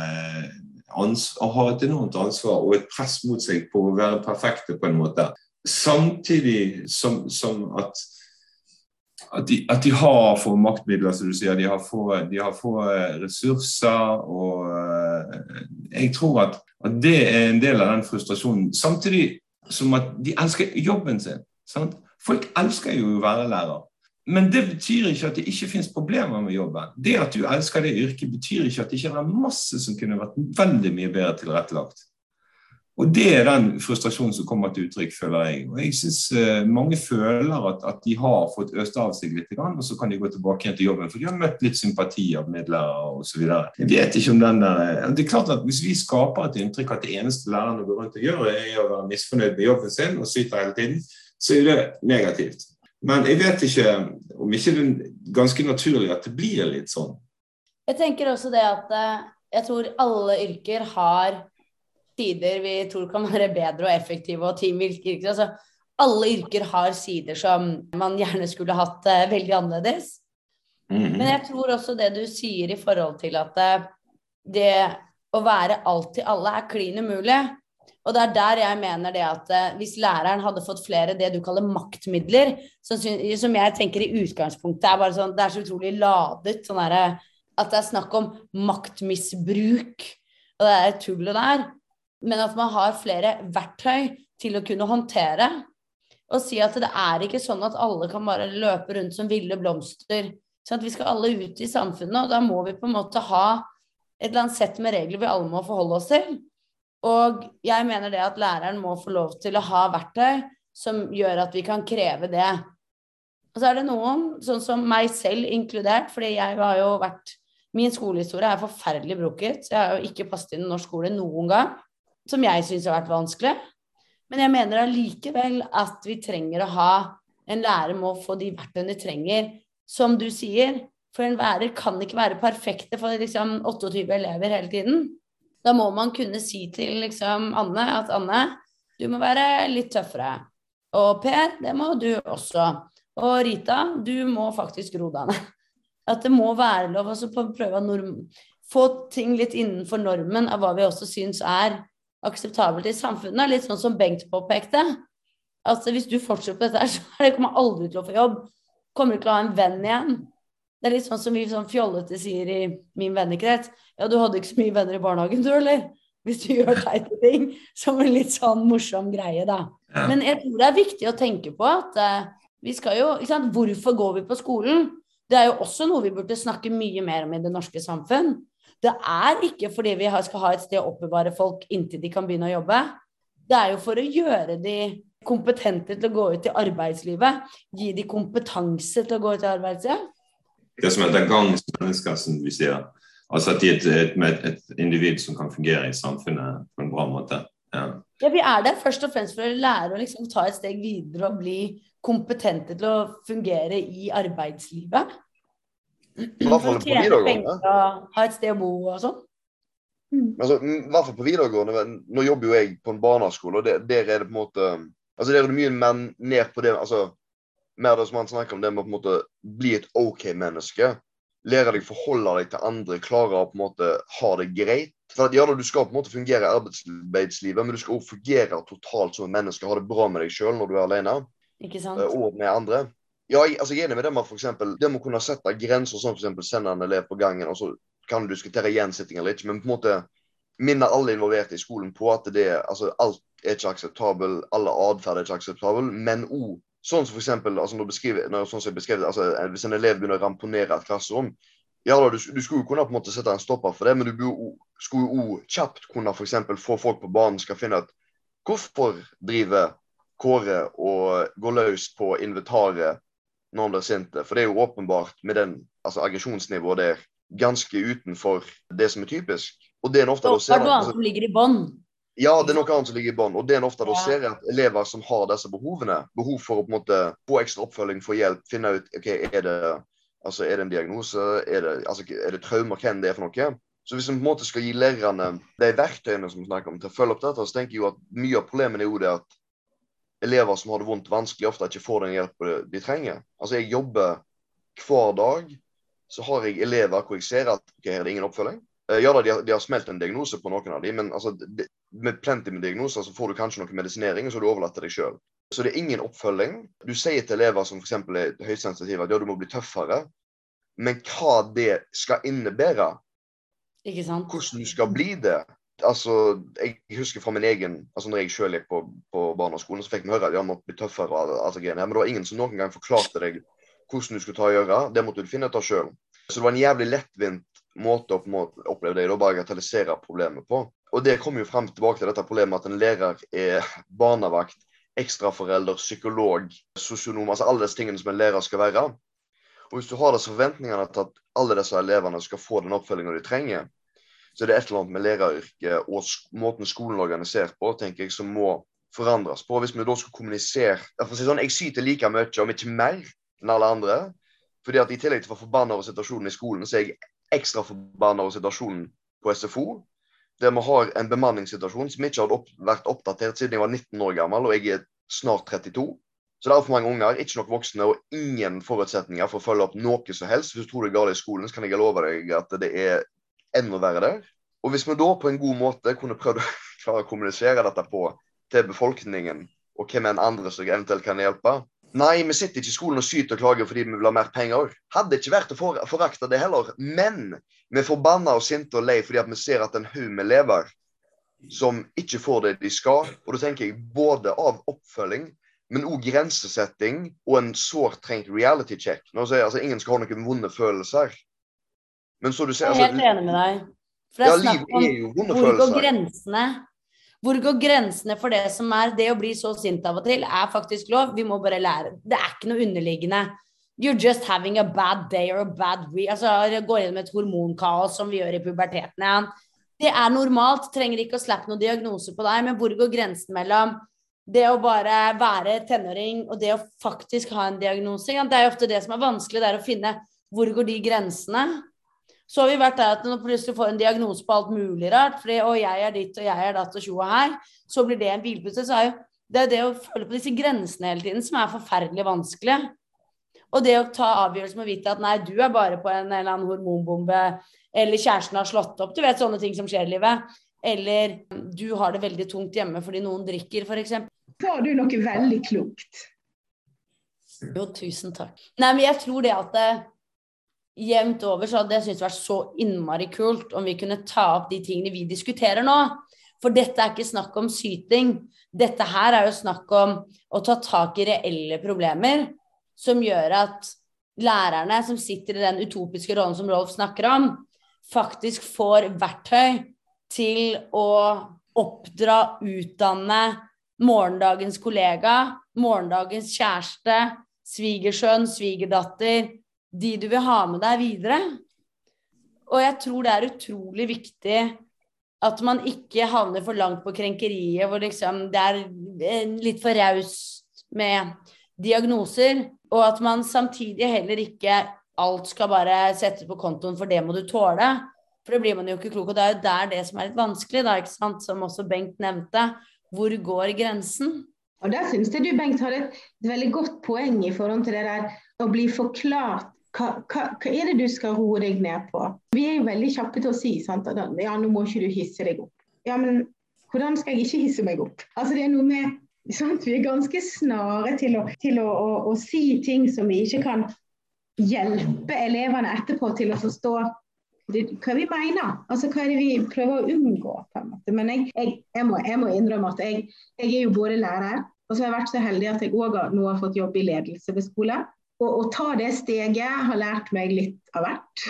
og har et enormt ansvar og et press mot seg på å være perfekte på en måte. Samtidig som, som at, at, de, at de har få maktmidler, som du sier, de har få, de har få ressurser, og jeg tror at, at det er en del av den frustrasjonen. Samtidig som at de elsker jobben sin. Sant? Folk elsker jo å være lærer. Men det betyr ikke at det ikke finnes problemer med jobben. Det at du elsker det yrket betyr ikke at det ikke er masse som kunne vært veldig mye bedre tilrettelagt. Og det er den frustrasjonen som kommer til uttrykk, føler jeg. Og jeg synes uh, mange føler at, at de har fått øst av seg litt, og så kan de gå tilbake igjen til jobben, for de har møtt litt sympati av medlærere og så videre. Jeg vet ikke om den der... Det er klart at hvis vi skaper et inntrykk at det eneste lærerne går rundt og gjør er å være misfornøyd med jobben sin og syter hele tiden, så er det negativt. Men jeg vet ikke om ikke det er ganske naturlig at det blir litt sånn. Jeg tenker også det at jeg tror alle yrker har sider vi tror kan være bedre og effektive og teamvirker. Altså, alle yrker har sider som man gjerne skulle hatt uh, veldig annerledes. Mm-hmm. Men jeg tror også det du sier i forhold til at uh, det å være alt til alle er klin umulig. Og det er der jeg mener det at uh, hvis læreren hadde fått flere det du kaller maktmidler, som, som jeg tenker i utgangspunktet er bare sånn, det er så utrolig ladet, sånn der, at det er snakk om maktmisbruk, og det er tull og der. Men at man har flere verktøy til å kunne håndtere, og si at det er ikke sånn at alle kan bare løpe rundt som ville blomster, så at vi skal alle ut i samfunnet, og da må vi på en måte ha et eller annet sett med regler vi alle må forholde oss til. Og jeg mener det at læreren må få lov til å ha verktøy som gjør at vi kan kreve det. Og så er det noen, sånn som meg selv inkludert, fordi jeg har jo vært, min skolehistorie er forferdelig brukket, så jeg har jo ikke passet inn i norsk skole noen gang, som jeg synes har vært vanskelig. Men jeg mener allikevel at vi trenger å ha en lærer må få de verktøyene de trenger, som du sier, for en lærer kan ikke være perfekte for liksom tjueåtte elever hele tiden. Da må man kunne si til liksom Anne at Anne, du må være litt tøffere. Og Per, det må du også. Og Rita, du må faktisk ro deg ned. At det må være lov å prøve å norm- få ting litt innenfor normen av hva vi også synes er akseptabelt i samfunnet, litt sånn som Bengt påpekte. Altså, hvis du fortsetter på dette, så er det kommer aldri til å få jobb. Kommer du til å ha en venn igjen? Det er litt sånn som vi sånn fjollete sier i min vennekrets. Ja, du hadde ikke så mye venner i barnehagen, du, eller? Hvis du gjør teite ting, som en litt sånn morsom greie, da. Ja. Men jeg tror det er viktig å tenke på at uh, vi skal jo, ikke sant, hvorfor går vi på skolen? Det er jo også noe vi burde snakke mye mer om i det norske samfunn. Det er ikke fordi vi skal ha et sted å oppbevare folk inntil de kan begynne å jobbe. Det er jo for å gjøre de kompetente til å gå ut i arbeidslivet, gi de kompetanse til å gå ut i arbeidslivet. Det som heter gangsmennesker, som vi sier. Altså at de er et, et, et individ som kan fungere i samfunnet på en bra måte. Ja. Ja, vi er der først og fremst for å lære å liksom ta et steg videre og bli kompetente til å fungere i arbeidslivet. I hvert fall på videregående. Ha et sted å bo og sånn. Mm. Altså, i hvert fall på videregående, nå jobber jo jeg på en barneskole, og det, der er det på en måte, altså der er det mye menn ned på det, altså, mer det som man snakker om det med å på en måte bli et ok-menneske, lære deg forholde deg til andre, klare å på en måte ha det greit. For at ja, du skal på en måte fungere i arbeidslivet, men du skal også fungere totalt som en menneske, ha det bra med deg selv når du er alene. Ikke sant? Og med andre. Ja, jeg, altså, jeg er enig med det med for eksempel, det må kunne sette grenser, sånn for eksempel sende en elev på gangen, og så kan du diskutere gjensitting eller ikke, men på en måte minner alle involverte i skolen på at det, altså, alt er ikke akseptabel, alle adferd er ikke akseptabel, men også, sånn som for eksempel, altså, når, beskriver, når sånn som jeg beskrev, altså, hvis en elev begynner å ramponere et klasserom, ja da, du, du skulle jo kunne på en måte sette en stopper for det, men du skulle jo kjapt kunne for eksempel få folk på banen skal finne ut hvorfor driver Kåre og går løs på inventaret når han blir sinte, for det er jo åpenbart med den altså, aggresjonsnivået der ganske utenfor det som er typisk. Og det er ofte da ser det er noe annet som ligger i bånd. Ja, det er noe annet som ligger i bånd, og det er ofte da ser at elever som har disse behovene, behov for å på en måte få ekstra oppfølging, få hjelp, finne ut, ok, er det, altså, er det en diagnose, er det, altså, er det traumer, hvem det er for noe? Så hvis vi på en måte skal gi lærerne de verktøyene som vi snakker om til å følge opp dette, så tenker jeg jo at mye av problemet er jo det at elever som har det vondt vanskelig ofte ikke får den hjelp de trenger. Altså jeg jobber hver dag, så har jeg elever hvor jeg ser at ok, her er det ingen oppfølging. Ja da, de har, de har smelt en diagnose på noen av dem, men altså, de, med plenty med diagnoser så får du kanskje noe medisinering, og så er du overlatt til deg selv. Så det er ingen oppfølging. Du sier til elever som for eksempel er høysensitive at ja, du må bli tøffere, men hva det skal innebære, ikke sant? Hvordan du skal bli det, altså, jeg husker fra min egen, altså når jeg selv gikk på, på barneskolen, så fikk vi høre at jeg måtte bli tøffere og alt det greiene her, men det var ingen som noen gang forklarte deg hvordan du skulle ta og gjøre, det måtte du finne ut av selv. Så det var en jævlig lettvint måte å på en måte oppleve det, og bagatellisere problemet på. og det kommer jo frem tilbake til dette problemet at en lærer er barnevakt, ekstraforelder, psykolog, sosionom, altså alle disse tingene som en lærer skal være. Og hvis du har disse forventningene til at alle disse elevene skal få den oppfølgingen de trenger, så er det et eller annet med læreryrket og måten skolen organiserer på, tenker jeg, som må forandres på. Hvis vi da skal kommunisere, for å si sånn, jeg syter like mye, om ikke mer enn alle andre, fordi at i tillegg til å være forbannet over situasjonen i skolen, så er jeg ekstra forbannet over situasjonen på S F O, der vi har en bemanningssituasjon som ikke hadde opp, vært oppdatert siden jeg var nitten år gammel, og jeg er snart trettito. Så det er for mange unger, ikke nok voksne, og ingen forutsetninger for å følge opp noe som helst. Hvis du tror det er galt i skolen, så kan jeg love deg at det er enda verre der. Og hvis vi da på en god måte kunne prøve å klare å kommunisere dette på til befolkningen, og hvem enn andre som eventuelt kan hjelpe. Nei, vi sitter ikke i skolen og syter og klager fordi vi vil ha mer penger. Hadde ikke vært å for, forakte det heller, men vi er forbannet og sinte og lei fordi at vi ser at en haug med elever som ikke får det de skal, og da tenker jeg både av oppfølging, men også grensesetting og en sårt trengt reality check. Nå sier jeg, altså, ingen skal ha noen vonde følelser. Men så du ser, jeg er helt enig med deg. For det er ja, snakk om hvor går grensene. Hvor går grensene for det som er det å bli så sint av og til, er faktisk lov. Vi må bare lære. Det er ikke noe underliggende. You're just having a bad day or a bad week. Altså, det går gjennom et hormonkaos som vi gjør i puberteten. Ja. Det er normalt, trenger ikke å slappe noen diagnose på deg, men hvor går grensen mellom det å bare være tenåring og det å faktisk ha en diagnose? Ja, det er jo ofte det som er vanskelig, det er å finne hvor går de grensene. Så har vi vært der at når du plutselig får en diagnose på alt mulig rart, fordi å, jeg er ditt og jeg er datt og tjo og her, så blir det en bilpusse, så er jo det, er det å følge på disse grensene hele tiden som er forferdelig vanskelig. Og det å ta avgjørelsen med å vite at nei, du er bare på en eller annen hormonbombe, eller kjæresten har slått opp, du vet sånne ting som skjer i livet, eller du har det veldig tungt hjemme fordi noen drikker, for eksempel. Så har du noe veldig klokt. Jo, tusen takk. Nei, men jeg tror det at det jevnt over, så hadde jeg syntes det vært så innmari kult om vi kunne ta opp de tingene vi diskuterer nå. For dette er ikke snakk om syting. Dette her er jo snakk om å ta tak i reelle problemer som gjør at lærerne som sitter i den utopiske rollen som Rolf snakker om, faktisk får verktøy til å oppdra, utdanne morgendagens kollega, morgendagens kjæreste, svigersønn, svigerdatter, de du vil ha med deg videre. Og jeg tror det er utrolig viktig at man ikke havner for langt på krenkeriet, hvor liksom det er litt for raust med diagnoser, og at man samtidig heller ikke alt skal bare settes på kontoen, for det må du tåle. For det blir man jo ikke klok, og det er jo der det som er litt vanskelig, da, ikke sant? Som også Bengt nevnte. Hvor går grensen? Og der synes jeg du, Bengt, hadde et veldig godt poeng i forhold til det der å bli forklart. Hva, hva, hva er det du skal roe deg ned på? Vi er jo veldig kjappe til å si, sant? At, ja, nå må ikke du hisse deg opp. Ja, men hvordan skal jeg ikke hisse meg opp? Altså, det er noe med, sant? Vi er ganske snare til, å, til å, å, å si ting som vi ikke kan hjelpe elevene etterpå til å forstå det, hva vi mener. Altså, hva er det vi prøver å unngå, på en måte. Men jeg, jeg, jeg, må, jeg må innrømme at jeg, jeg er jo både lærer, og så har jeg vært så heldig at jeg også nå har fått jobb i ledelse ved skole. Og å ta det steget har lært meg litt av hvert.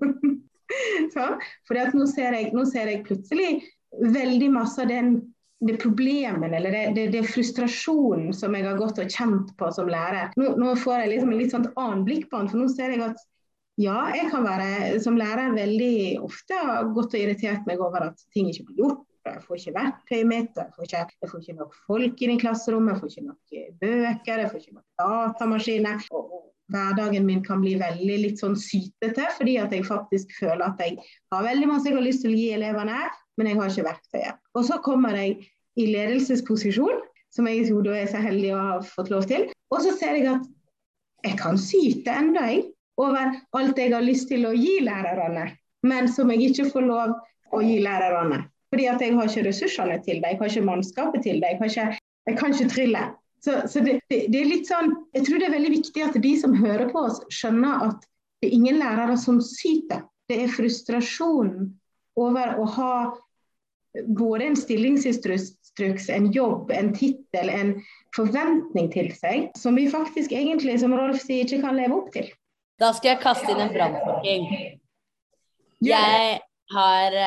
Så, for at nå, ser jeg, nå ser jeg plutselig veldig masse av den, det problemen, eller det, det, det frustrasjonen som jeg har gått og kjent på som lærer. Nå, nå får jeg liksom en litt sånn annen blikk på den, for nå ser jeg at ja, jeg kan være som lærer veldig ofte gått og irritert meg over at ting ikke blir gjort. Jeg får ikke verktøy mitt, jeg får ikke, jeg får ikke nok folk inn i klasserommet, jeg får ikke nok bøker, jeg får ikke nok datamaskiner, og, og hverdagen min kan bli veldig litt sånn sytete, fordi at jeg faktisk føler at jeg har veldig masse jeg har lyst til å gi elevene, men jeg har ikke verktøyet. Og så kommer jeg i ledelsesposisjon, som jeg jo da er så heldig å ha fått lov til, og så ser jeg at jeg kan syte enda jeg, over alt jeg har lyst til å gi lærerne, men som jeg ikke får lov å gi lærerne. Fordi at jeg har ikke ressursene til det, jeg har ikke mannskapet til det, jeg, ikke, jeg kan ikke trylle. Så, så det, det, det er litt sånn, jeg tror det er veldig viktig at de som hører på oss skjønner at det er ingen lærere som syter. Det er frustrasjonen over å ha både en stillingsinstruks, en jobb, en titel, en forventning til seg, som vi faktisk egentlig, som Rolf sier, ikke kan leve opp til. Da skal jeg kaste inn en brannfakkel. Jeg har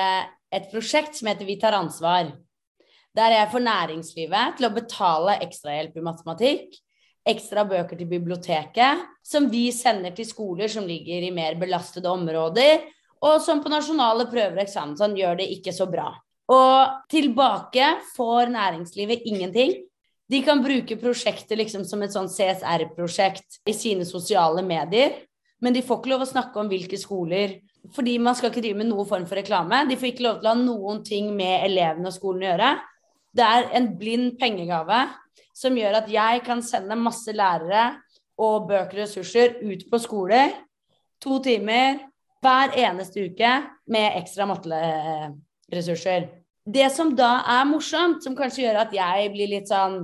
et prosjekt som heter Vi tar ansvar, der jeg får næringslivet til å betale ekstrahjelp i matematikk, ekstra bøker til biblioteket, som vi sender til skoler som ligger i mer belastede områder, og som på nasjonale prøver og eksamen sånn, gjør det ikke så bra. Og tilbake får næringslivet ingenting. De kan bruke prosjektet liksom som et sånn C S R-prosjekt i sine sosiale medier, men de får ikke lov å snakke om hvilke skoler, fordi man skal ikke drive med noen form for reklame. De får ikke lov til å ha noen ting med elevene og skolen å gjøre. Det er en blind pengegave som gjør at jeg kan sende masse lærere og bøker og ressurser ut på skoler, to timer hver eneste uke med ekstra matteressurser. Det som da er morsomt, som kanskje gjør at jeg blir litt sånn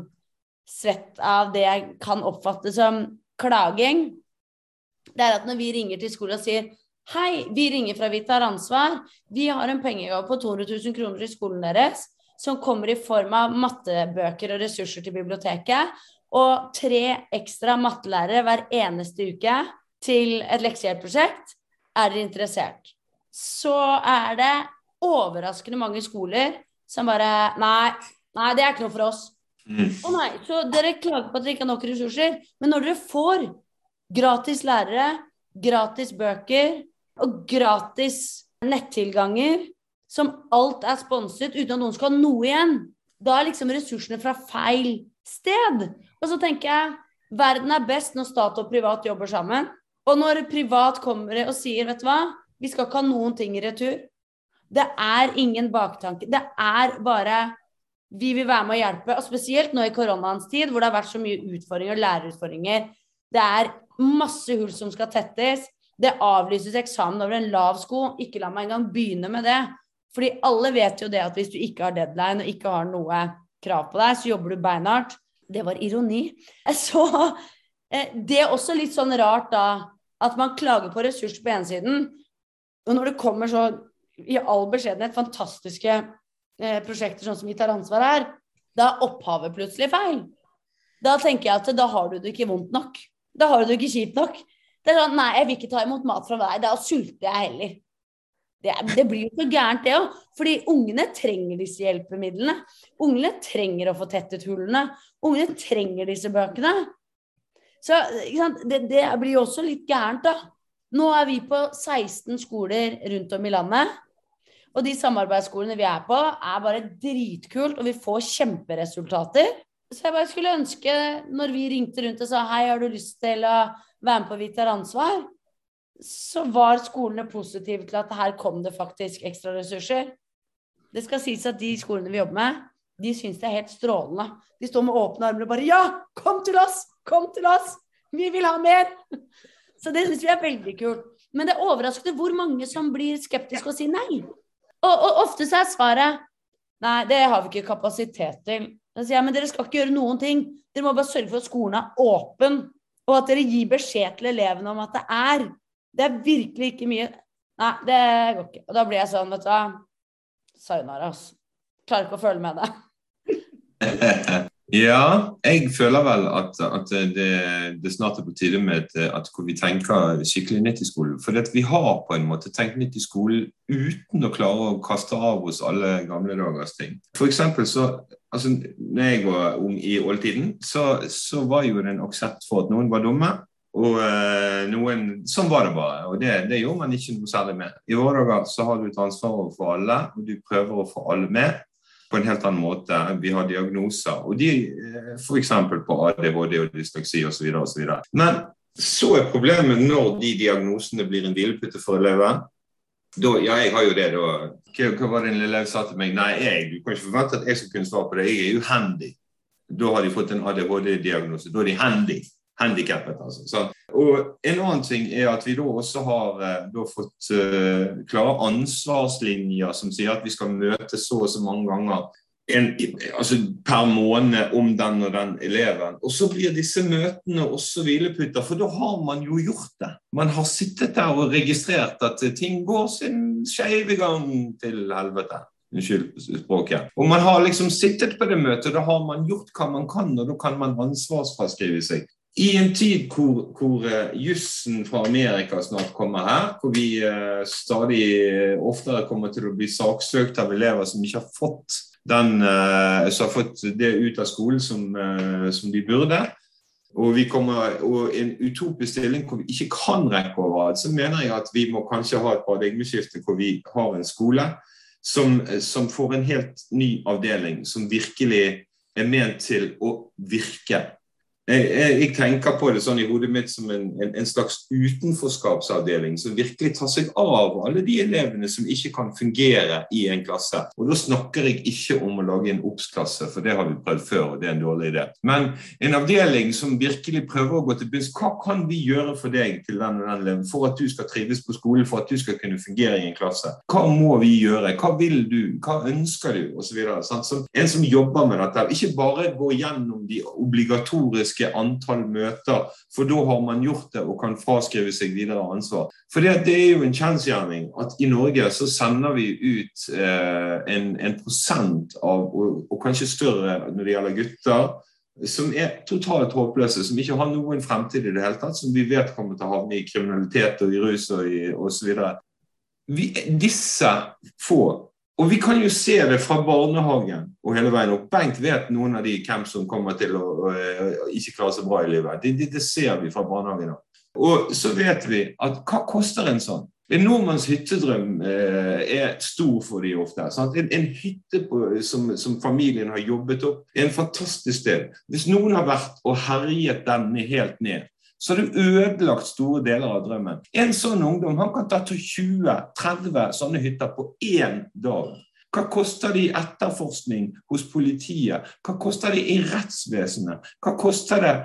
svett av det jeg kan oppfatte som klaging, det er at når vi ringer til skolen og sier hei, vi ringer fra Vi tar ansvar, vi har en pengegave på to hundre tusen kroner i skolen deres, som kommer i form av mattebøker og ressurser til biblioteket, og tre ekstra mattelærere hver eneste uke til et leksehjelpprosjekt. Er dere interessert? Så er det overraskende mange skoler som bare, nei, nei, det er ikke noe for oss. Mm. Å nei, så dere klager på at dere ikke har nok ressurser, men når dere får gratis lærere, gratis bøker og gratis nettilganger, som alt er sponset uten at noen skal ha noe igjen, da er liksom ressursene fra feil sted. Og så tenker jeg, verden er best når stat og privat jobber sammen. Og når privat kommer og sier, vet du hva, vi skal ikke ha noen ting i retur. Det er ingen baktanke. Det er bare, vi vil være med å hjelpe. Og spesielt nå i koronaens tid, hvor det har vært så mye utfordringer og lærerutfordringer. Det er masse hull som skal tettes. Det avlyses eksamen over en lav sko. Ikke la meg engang begynne med det. Fordi alle vet jo det at hvis du ikke har deadline og ikke har noe krav på deg, så jobber du beinhardt. Det var ironi. Så det er også litt sånn rart da, at man klager på ressurser på ene siden, og når det kommer så i all beskjedenhet fantastiske eh, prosjekter sånn som Vi tar ansvar her, da er opphavet plutselig feil. Da tenker jeg at da har du det ikke vondt nok. Da har du det ikke kjipt nok. Det er sånn, nei, jeg vil ikke ta imot mat fra deg, da sulter jeg heller. Det, det blir jo så gærent det også, fordi ungene trenger disse hjelpemidlene. Ungene trenger å få tettet hullene. Ungene trenger disse bøkene. Så det, det blir jo også litt gærent da. Nå er vi på seksten skoler rundt om i landet, og de samarbeidsskolene vi er på er bare dritkult, og vi får kjemperesultater. Så jeg bare skulle ønske, når vi ringte rundt og sa, hei, har du lyst til å være med på Vi tar ansvar? Så var skolene positive til at her kom det faktisk ekstra ressurser. Det skal sies at de skolene vi jobber med, de synes det er helt strålende. De står med åpne armer og bare, ja, kom til oss, kom til oss, vi vil ha mer. Så det synes vi er veldig kult. Men det er overraskende hvor mange som blir skeptiske og sier nei. Og, og ofte så er svaret, nei, det har vi ikke kapasitet til. Da sier jeg, men dere skal ikke gjøre noen ting. Dere må bare sørge for at skolen er åpen, og at dere gir beskjed til elevene om at det er. Det er virkelig ikke mye. Nei, det går ikke. Og da blir jeg sånn, vet du hva, sayonara, altså. Klarer ikke å føle med det. Ja, jeg føler vel at, at det, det snart er på tide med et, at vi tenker skikkelig nytt i skolen. For det vi har på en måte tenkt nytt i skolen uten å klare å kaste av oss alle gamle dagers ting. For eksempel så, altså, når jeg var ung i oldtiden, så, så var jo det en aksept for at noen var dumme, og eh, noen, sånn var det bare, og det, det gjorde man ikke noe særlig med. I våre dager så har du et ansvar for alle, og du prøver å få alle med på en helt annen måte. Vi har diagnoser, og de for eksempel på A D H D og dysleksi og så videre og så videre. Men så er problemet når de diagnosene blir en hvilepute for eleven. Da, ja, jeg har jo det da. Hva, hva var det en elev sa til meg? Nei, jeg, du kan ikke forvente at jeg skal kunne svare på det. Jeg er jo handy. Da har de fått en A D H D-diagnose. Da er de handy. Handikappet, altså. Så, og en annen ting er at vi da også har da fått uh, klare ansvarslinjer som sier at vi skal møte så og så mange ganger en, altså per måned om den og den eleven. Og så blir disse møtene også hvileputter, for da har man jo gjort det. Man har sittet der og registrert at ting går sin skjeve gang til helvete. Unnskyld språket. Og man har liksom sittet på det møtet, da har man gjort hva man kan, og da kan man ansvarsfraskrive seg. I en tid hvor, hvor jussen fra Amerika snart kommer her, hvor vi uh, stadig oftere kommer til å bli saksøkt av elever som ikke har fått, den, uh, som har fått det ut av skolen som, uh, som de burde, og vi kommer og en utopisk stilling hvor vi ikke kan rekke over, så mener jeg at vi må kanskje ha et paradigmeskifte hvor vi har en skole som, som får en helt ny avdeling, som virkelig er ment til å virke. Jeg, jeg, jeg tenker på det sånn i hodet mitt som en, en, en slags utenforskapsavdeling som virkelig tar seg av alle de elevene som ikke kan fungere i en klasse. Og da snakker jeg ikke om å lage en oppsklasse, for det har vi prøvd før, og det er en dårlig idé. Men en avdeling som virkelig prøver å gå til bunns, hva kan vi gjøre for deg til den og den eleven, for at du skal trives på skolen, for at du skal kunne fungere i en klasse? Hva må vi gjøre? Hva vil du? Hva ønsker du? Og så videre. Sant? Så en som jobber med dette, ikke bare gå gjennom de obligatoriske antall møter, for da har man gjort det og kan fraskrive seg videre ansvar. For det, det er jo en kjensgjerning at i Norge så sender vi ut eh, en, en prosent av, og, og kanskje større når det gjelder gutter, som er totalt håpløse, som ikke har noen fremtid i det hele tatt, som vi vet kommer til å havne i kriminalitet og i rus og, i, og så videre. Vi, disse få. Og vi kan jo se det fra barnehagen og hele veien opp. Bengt vet noen av de hvem som kommer til å, å, å ikke klare seg bra i livet. Det, det, det ser vi fra barnehagen. Og så vet vi at hva koster en sånn? En nordmanns hyttedrøm eh, er stor for de ofte. Sant? En, en hytte på, som, som familien har jobbet opp er en fantastisk sted. Hvis noen har vært og herjet den helt ned, så har du ødelagt store deler av drømmen. En sånn ungdom, han kan ta til tjue tretti sånne hytter på én dag. Hva koster det i etterforskning hos politiet? Hva koster det i rettsvesenet? Hva koster det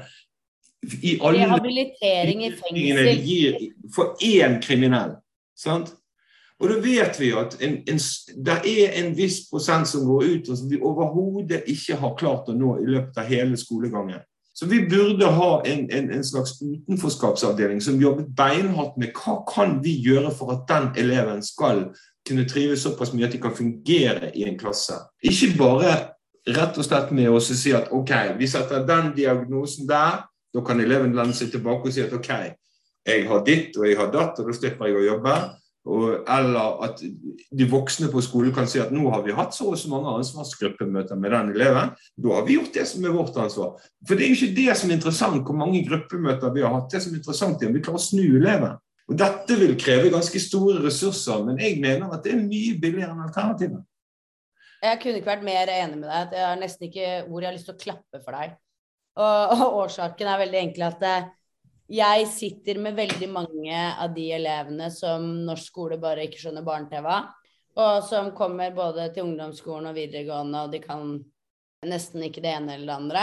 i alle... Rehabilitering i fengsel. Gir for én kriminell, sant? Og da vet vi at en, en, det er en viss prosent som går ut, og som vi overhodet ikke har klart å nå i løpet av hele skolegangen. Så vi burde ha en, en, en slags utenforskapsavdeling som jobbet beinhardt med hva kan vi gjøre for at den eleven skal kunne trives såpass mye at de kan fungere i en klasse. Ikke bare rett og slett med å si at ok, vi setter den diagnosen der, da kan eleven lande seg tilbake og si at ok, jeg har ditt og jeg har datt, og da slipper jeg å jobbe. Og, eller at de voksne på skolen kan si at nå har vi hatt så og så mange ansvarsgruppemøter med den eleven, da har vi gjort det som er vårt ansvar. For det er jo ikke det som er interessant, hvor mange gruppemøter vi har hatt. Det som er interessant er om vi klarer å snu eleven. Og dette vil kreve ganske store ressurser, men jeg mener at det er mye billigere enn alternativet. Jeg kunne ikke vært mer enig med deg. Jeg har nesten ikke hvor jeg har lyst til å klappe for deg. Og, og årsaken er veldig enkel at det, jeg sitter med veldig mange av de elevene som norsk skole bare ikke skjønner barne-T V, og som kommer både til ungdomsskolen og videregående, og de kan nesten ikke det ene eller det andre.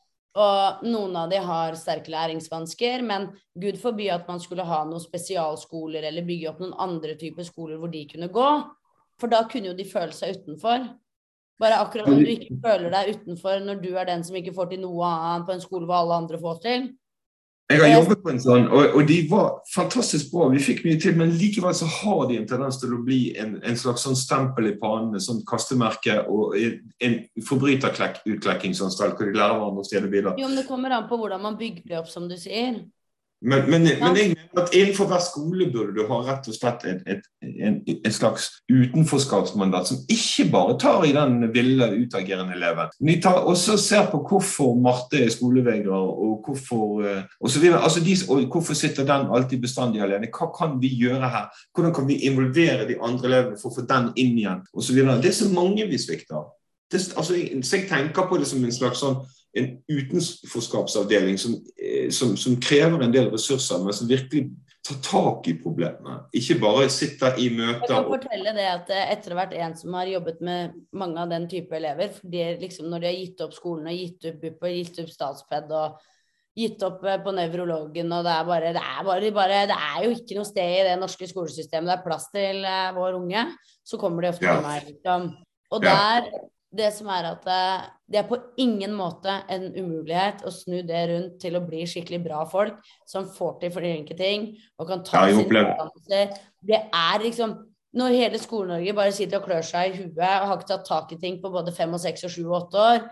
Og noen av de har sterke læringsvansker, men Gud forby at man skulle ha noen spesialskoler eller bygge opp noen andre typer skoler hvor de kunne gå, for da kunne jo de føle seg utenfor. Bare akkurat når du ikke føler deg utenfor, når du er den som ikke får til noe annet på en skole hvor alle andre får til. Jeg har jobbet på en sånn, og, og de var fantastisk bra, vi fikk mye til, men likevel så har de en tendens til å bli en, en slags sånn stempel i panen, sånn kastemerke og en, en forbryterutklekking-anstalt, hvor de lærer hverandre å stjele biler. Jo, men det kommer an på hvordan man bygger det opp, som du sier. Men, men, ja. men jeg mener at innenfor hver skole burde du ha rett og slett et, et, en, en slags utenforskapsmandat som ikke bare tar i den ville utagerende eleven. Men de tar også ser på hvorfor Marte er skolevegrer og hvorfor og så videre. Altså de, og hvorfor sitter den alltid bestandig alene? Hva kan vi gjøre her? Hvordan kan vi involvere de andre elevene for å få den inn igjen? Og så videre. Det er så mange vi svikter. Det, altså, så jeg tenker på det som en slags sånn en utenforskapsavdeling som, som, som krever en del ressurser, men som virkelig tar tak i problemene. Ikke bare sitter i møter. Jeg kan fortelle det at etter hvert en som har jobbet med mange av den type elever, fordi liksom når de har gitt opp skolen og gitt opp, gitt opp statsped og gitt opp på nevrologen, og det er bare, det er bare, bare det er jo ikke noe sted i det norske skolesystemet det er plass til uh, vår unge, så kommer de ofte ja. Til meg. Liksom. Og ja. Der det som er at det er på ingen måte en umulighet å snu det rundt til å bli skikkelig bra folk som får til flinke ting og kan ta ja, sine utdannelser. Det er liksom, når hele Skole-Norge bare sitter og klør seg i huet og har ikke tatt tak i ting på både fem og seks og sju og åtte år,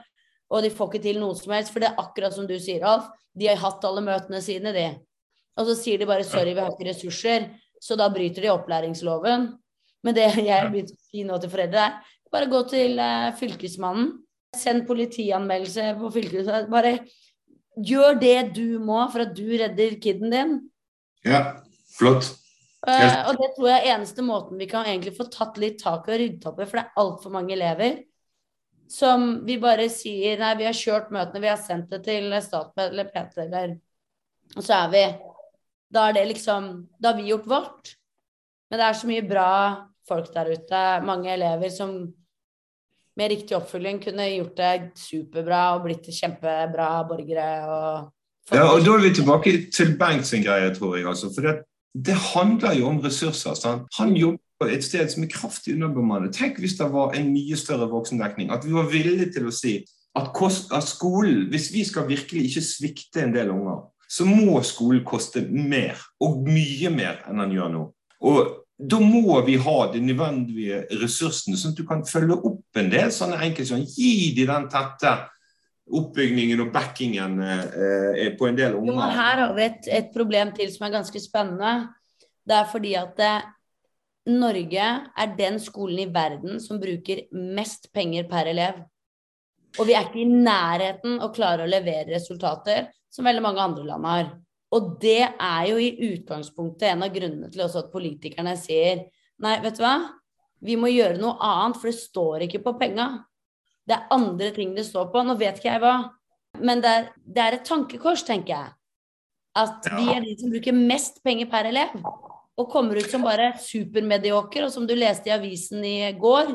og de får ikke til noe som helst, for det er akkurat som du sier, Alf, de har hatt alle møtene sine, de. Og så sier de bare, sorry, vi har ikke ressurser, så da bryter de opplæringsloven. Men det jeg begynte å si nå til foreldre er, bare gå til uh, fylkesmannen, send politianmeldelse på fylkesmannen, bare gjør det du må for at du redder kidden din. Ja, flott. Uh, og det tror jeg er eneste måten vi kan egentlig få tatt litt tak og ryddet opp i, for det er alt for mange elever som vi bare sier, nei, vi har kjørt møtene, vi har sendt det til Statped eller P T, eller, og så er vi, da er det liksom, da har vi gjort vårt. Men det er så mye bra folk der ute, mange elever som med riktig oppfølging kunne gjort det superbra og blitt kjempebra borgere. Og ja, og da er vi tilbake til Bengt sin greie, tror jeg, altså, for det, det handler jo om ressurser, sant? Han jobber på et sted som er kraftig underbemannet. Tenk hvis det var en mye større voksendekning, at vi var villige til å si at, kost, at skolen, hvis vi skal virkelig ikke svikte en del unger, så må skolen koste mer, og mye mer enn den gjør nå. Og da må vi ha de nødvendige ressursene, sånn at du kan følge opp en del sånne enkelt, sånn, gi de den tette oppbyggingen og backingen eh, på en del unger. Jo, her har vi et, et problem til som er ganske spennende. Det er fordi at det, Norge er den skolen i verden som bruker mest penger per elev. Og vi er ikke i nærheten å klare å levere resultater som veldig mange andre land har. Og det er jo i utgangspunktet en av grunnene til også at politikerne sier, nei, vet du hva? Vi må gjøre noe annet, for det står ikke på penger. Det er andre ting det står på. Nå vet ikke jeg hva. Men det er, det er et tankekors, tenker jeg. At vi er de som bruker mest penger per elev. Og kommer ut som bare supermedioker, og som du leste i avisen i går,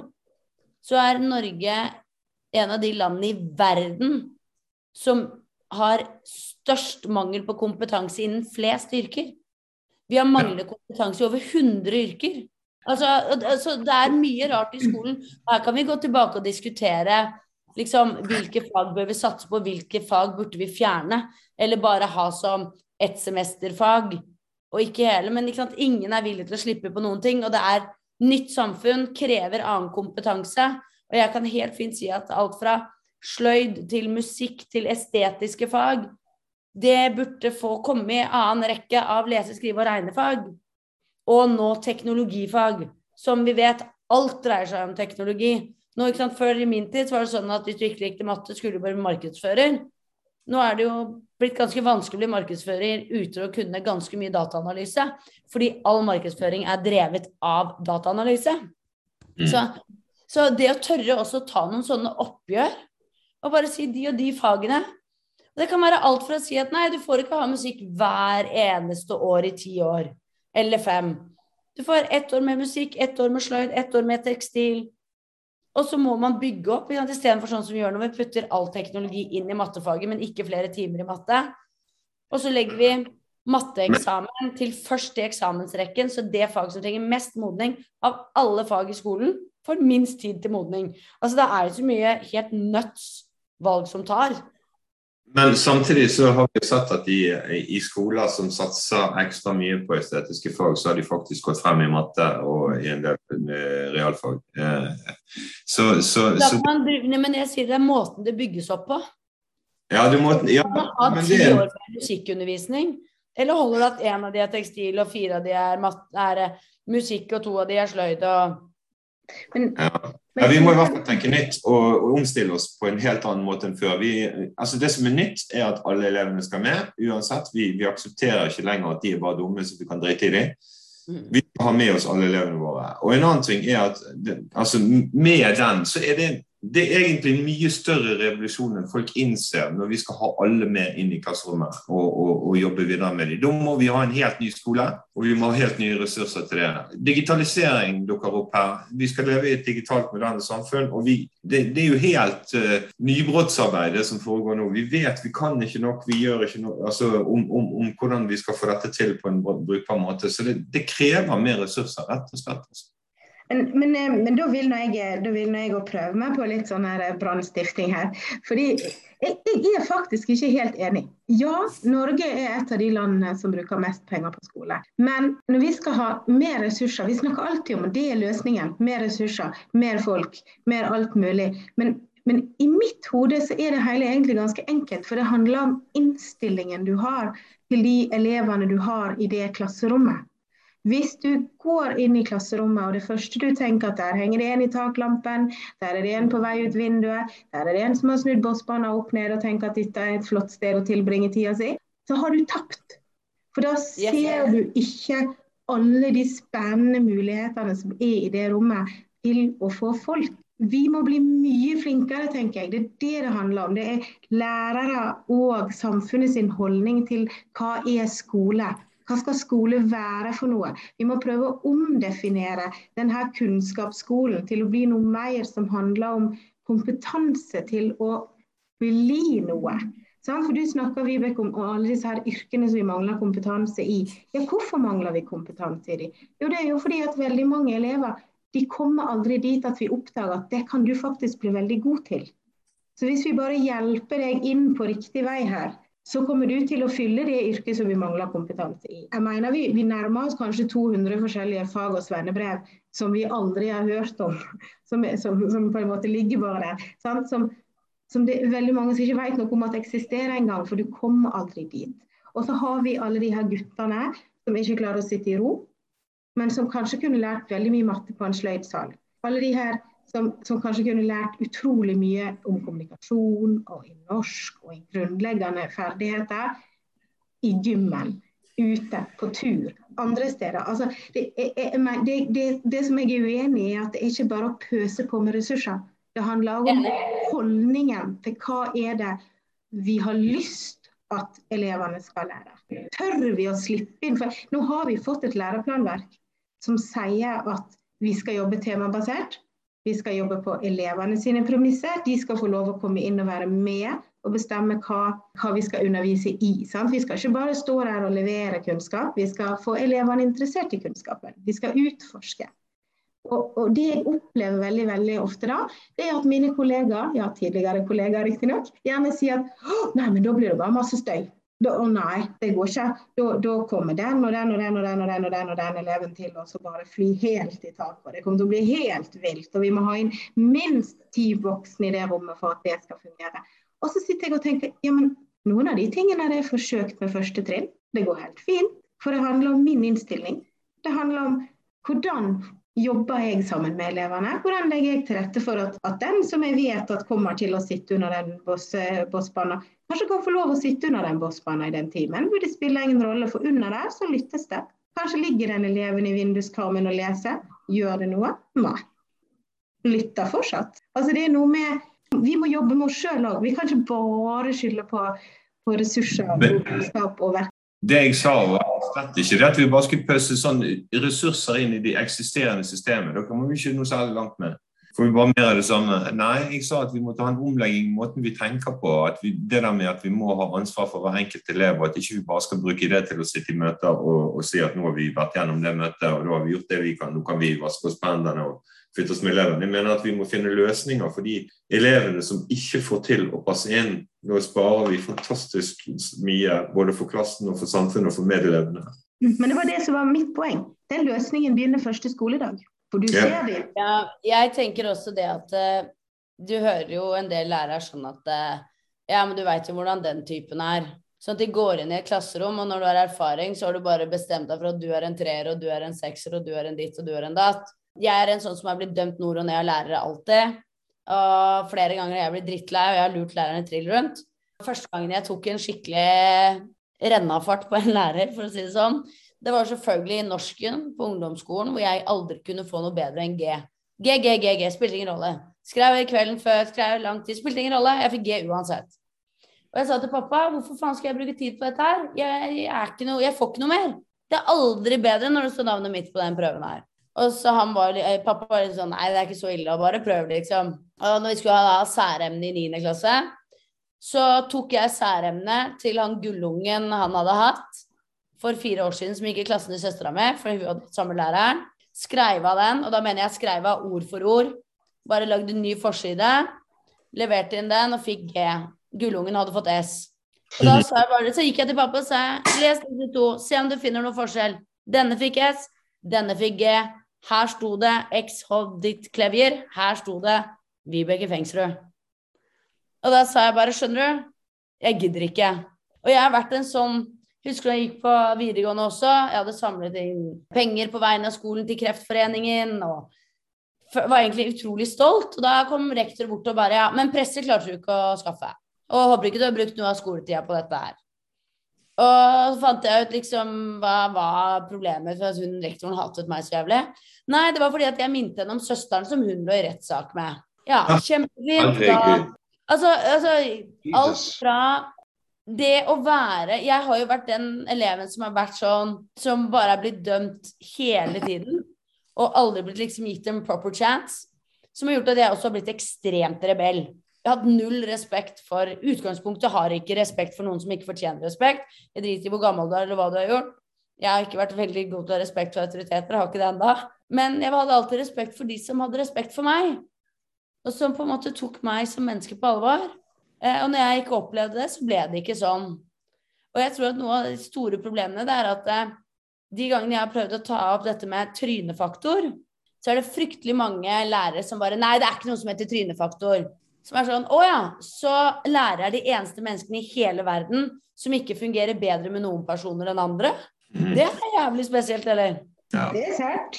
så er Norge en av de landene i verden som har størst mangel på kompetanse innen flest yrker. Vi har manglet kompetanse i over hundre yrker. Altså, altså, det er mye rart i skolen. Her kan vi gå tilbake og diskutere liksom, hvilke fag bør vi satse på, hvilke fag burde vi fjerne, eller bare ha som et semesterfag, og ikke hele, men ikke sant, ingen er villig til å slippe på noen ting, og det er nytt samfunn, krever annen kompetanse, og jeg kan helt fint si at alt fra sløyd til musikk til estetiske fag, det burde få komme i annen rekke av lese, skrive og regnefag, og nå teknologifag, som vi vet alt dreier seg om teknologi. Nå, ikke sant, før i min tid så var det sånn at hvis du ikke likte matte, skulle du bare markedsfører. Nå er det jo blitt ganske vanskelig å bli markedsfører uten å kunne ganske mye dataanalyse, fordi all markedsføring er drevet av dataanalyse. Mm. Så, så det å tørre også å ta noen sånne oppgjør, og bare si de og de fagene, det kan være alt for å si at nei, du får ikke ha musikk hver eneste år i ti år, eller fem. Du får ett år med musikk, ett år med sløyd, ett år med tekstil, og så må man bygge opp, i stedet for sånn som vi gjør når vi putter all teknologi inn i mattefaget, men ikke flere timer i matte. Og så legger vi matteeksamen til første eksamensrekken, så det fag som trenger mest modning av alle fag i skolen, får minst tid til modning. Altså det er jo så mye helt nøds valg som tar. Men samtidig så har vi sett at i, i skoler som satser ekstra mye på estetiske fag, så har de faktisk gått frem i matte og i en del realfag. Så, så, så man, men jeg sier det er måten det bygges opp på. Ja, det må, ja, man ha men ti det år med musikkundervisning, eller holder det at en av de er tekstil, og fire av de er, mat, er musikk, og to av de er sløyd, og... Men, ja. Ja, vi må i hvert fall tenke nytt og, og omstille oss på en helt annen måte enn før. Vi, altså det som er nytt er at alle elevene skal med, uansett. Vi, vi aksepterer ikke lenger at de er bare dumme så vi kan drite i dem. Vi skal ha med oss alle elevene våre. Og en annen ting er at det, altså med den så er det, det er egentlig en mye større revolusjon enn folk innser når vi skal ha alle med inn i klasserommet og, og, og jobbe videre med dem. Da må vi ha en helt ny skole, og vi må ha helt nye ressurser til det. Digitalisering dukker opp her. Vi skal leve i et digitalt moderne samfunn, og vi, det, det er jo helt uh, nybrottsarbeid det som foregår nå. Vi vet vi kan ikke nok, vi gjør ikke nok altså, om, om, om hvordan vi skal få dette til på en brukbar måte. Så det, det krever mer ressurser, rett og slett. Men, men, men da vil nå jeg, da vil nå jeg å prøve meg på litt sånn her brannstifting her. Fordi jeg, jeg er faktisk ikke helt enig. Ja, Norge er et av de landene som bruker mest penger på skole. Men når vi skal ha mer ressurser, vi snakker alltid om at det er løsningen. Mer ressurser, mer folk, mer alt mulig. Men Men i mitt hode så er det hele egentlig ganske enkelt, for det handler om innstillingen du har til de elevene du har i det klasserommet. Hvis du går inn i klasserommet, og det første du tenker at der henger det en i taklampen, der er det en på vei ut vinduet, der er det en som har snudd bossbanen opp ned og tenker at dette er et flott sted å tilbringe tida si, så har du tapt. For da ser du ikke alle de spennende mulighetene som er i det rommet til å få folk. Vi må bli mye flinkere, tenker jeg. Det er det det handler om. Det er lærere og samfunnet sin holdning til hva er skole. Hva skal skole være for noe? Vi må prøve å omdefinere denne kunnskapsskolen til å bli noe mer som handler om kompetanse til å bli noe. For du snakker, Vibeke, om alle disse her yrkene som vi mangler kompetanse i. Ja, hvorfor mangler vi kompetanse i de? Jo, det er jo fordi at veldig mange elever, de kommer aldri dit at vi oppdager at det kan du faktisk bli veldig god til. Så hvis vi bare hjelper deg inn på riktig vei her, så kommer du til å fylle det yrket som vi mangler kompetanse i. Jeg mener vi, vi nærmer oss kanskje to hundre forskjellige fag- og svennebrev som vi aldri har hørt om, som, som, som på en måte ligger bare der, sant? Som, som det er veldig mange som ikke vet noe om at eksisterer en gang, for du kommer aldri dit. Og så har vi alle de her guttene som ikke klarer å sitte i ro, men som kanskje kunne lært veldig mye matte på en sløydsal. Alle de her Som, som kanskje kunne lært utrolig mye om kommunikasjon og i norsk og i grunnleggende ferdigheter i gymmen, ute på tur, andre steder. Altså, det, er, det, det, det som jeg er uenig i er at det er ikke bare å pøse på med ressurser. Det handler om holdningen til hva er det vi har lyst at elevene skal lære. Tør vi å slippe inn? For nå har vi fått et læreplanverk som sier at vi skal jobbe temabasert. Vi skal jobbe på elevene sine premisser. De skal få lov å komme inn og være med og bestemme hva, hva vi skal undervise i. Sant? Vi skal ikke bare stå der og levere kunnskap. Vi skal få elevene interessert i kunnskapen. Vi skal utforske. Og, og det jeg opplever veldig, veldig ofte da, det er at mine kollegaer, ja, tidligere kollegaer riktig nok, gjerne sier at nei, men da blir det bare masse støy. Da, å nei, det går ikke. Da, da kommer den og den og den og den og den og den og den eleven til og så bare fly helt i taket. Det kommer til å bli helt vilt, og vi må ha inn minst ti voksne i det rommet for at det skal fungere. Og så sitter jeg og tenker, ja, men noen av de tingene er det forsøkt med første trinn. Det går helt fint, for det handler om min innstilling. Det handler om hvordan jobber jeg sammen med elevene? Hvordan legger jeg til rette for at, at den som jeg vet at kommer til å sitte under den boss, bossbanen, kanskje kan få lov å sitte under den bossbanen i den timen? Det spiller ingen rolle, for under der så lyttes det. Kanskje ligger den eleven i vinduskarmen og leser. Gjør det noe? Nei. Lytter fortsatt. Altså det er noe med, vi må jobbe med oss selv også. Vi kan ikke bare skylde på, på ressurser og kunnskap og verk. Det jeg sa var slett ikke det at vi bare skulle pøse sånn ressurser inn i de eksisterende systemet. Da kommer vi ikke noe særlig langt med. Får vi bare mer av det samme? Nei, jeg sa at vi må ta en omlegging i måten vi tenker på. At vi, det der med at vi må ha ansvar for hver enkelt elev, og at ikke vi bare skal bruke det til å sitte i møter og, og si at nå har vi vært gjennom det møtet, og da har vi gjort det vi kan. Nå kan vi vaske oss på hendene og flytte oss med elevene. Jeg mener at vi må finne løsninger for de elevene som ikke får til å passe inn. Nå sparer vi fantastisk mye, både for klassen og for samfunnet og for medelevene. Men det var det som var mitt poeng. Den løsningen begynner første skoledag. For du Ja. ser det. Ja, jeg tenker også det at uh, du hører jo en del lærere sånn at uh, ja, men du vet jo hvordan den typen er. Sånn at de går inn i et klasserom, og når du har erfaring, så har du bare bestemt deg for at du er en treer, og du er en sekser, og du er en ditt, og du er en datt. Jeg er en sånn som har blitt dømt nord og ned av lærere alltid. Og flere ganger har jeg blitt drittlei, og jeg har lurt lærerne trill rundt. Første gangen jeg tok en skikkelig rennafart på en lærer, for å si det sånn, det var selvfølgelig i norsken på ungdomsskolen, hvor jeg aldri kunne få noe bedre enn G. G, G, G, G, spilte ingen rolle. Skrev i kvelden før, skrev lang tid, spilte ingen rolle, jeg fikk G uansett. Og jeg sa til pappa, hvorfor faen skal jeg bruke tid på dette her? Jeg, jeg, er ikke noe, jeg får ikke noe mer. Det er aldri bedre når det står navnet mitt på den prøven her. Og så han var, pappa var litt sånn, nei, det er ikke så ille, bare prøv liksom. Og når vi skulle ha særemne i niende klasse, så tok jeg særemne til han gullungen han hadde hatt for fire år siden, som gikk i klassen til søstera med, for hun hadde samme læreren. Skrev av den, og da mener jeg skrev av ord for ord. Bare lagde en ny forside, leverte inn den og fikk G. Gullungen hadde fått S. Og da sa jeg bare, så gikk jeg til pappa og sa, les disse to, se om du finner noen forskjell. Denne fikk S, denne fikk G. Her sto det X H ditt Klevjer, her sto det Vibeke Fengsrud. Og da sa jeg bare, skjønner du, jeg gidder ikke. Og jeg har vært en sånn, husker du jeg gikk på videregående også, jeg hadde samlet inn penger på veien av skolen til Kreftforeningen, og var egentlig utrolig stolt. Og da kom rektor bort og bare, ja, men presset klarte du ikke å skaffe. Og håper ikke du har brukt noe av skoletida på dette her. Og så fant jeg ut liksom, hva var problemet for at hun, rektoren hatet meg så jævlig? Nei, det var fordi at jeg minte henne om søsteren som hun lå i rettssak med. Ja, kjempefint. Da, altså, altså, alt fra det å være, jeg har jo vært den eleven som har vært sånn, som bare har blitt dømt hele tiden, og aldri blitt liksom gitt en proper chance, som har gjort at jeg også har blitt ekstremt rebell. Jeg har hatt null respekt for, utgangspunktet har ikke respekt for noen som ikke fortjener respekt. Jeg driter i hvor gammel du er eller hva du har gjort. Jeg har ikke vært veldig god til å ha respekt for autoriteter, jeg har ikke det enda. Men jeg hadde alltid respekt for de som hadde respekt for meg. Og som på en måte tok meg som menneske på alvor. Og når jeg ikke opplevde det, så ble det ikke sånn. Og jeg tror at noe av de store problemene det er at de gangene jeg har prøvd å ta opp dette med trynefaktor, så er det fryktelig mange lærere som bare, nei, det er ikke noe som heter trynefaktor. Som er sånn, åja, så lærer jeg de eneste menneskene i hele verden som ikke fungerer bedre med noen personer enn andre. Mm. Det er jævlig spesielt, eller? Ja. Det er sært.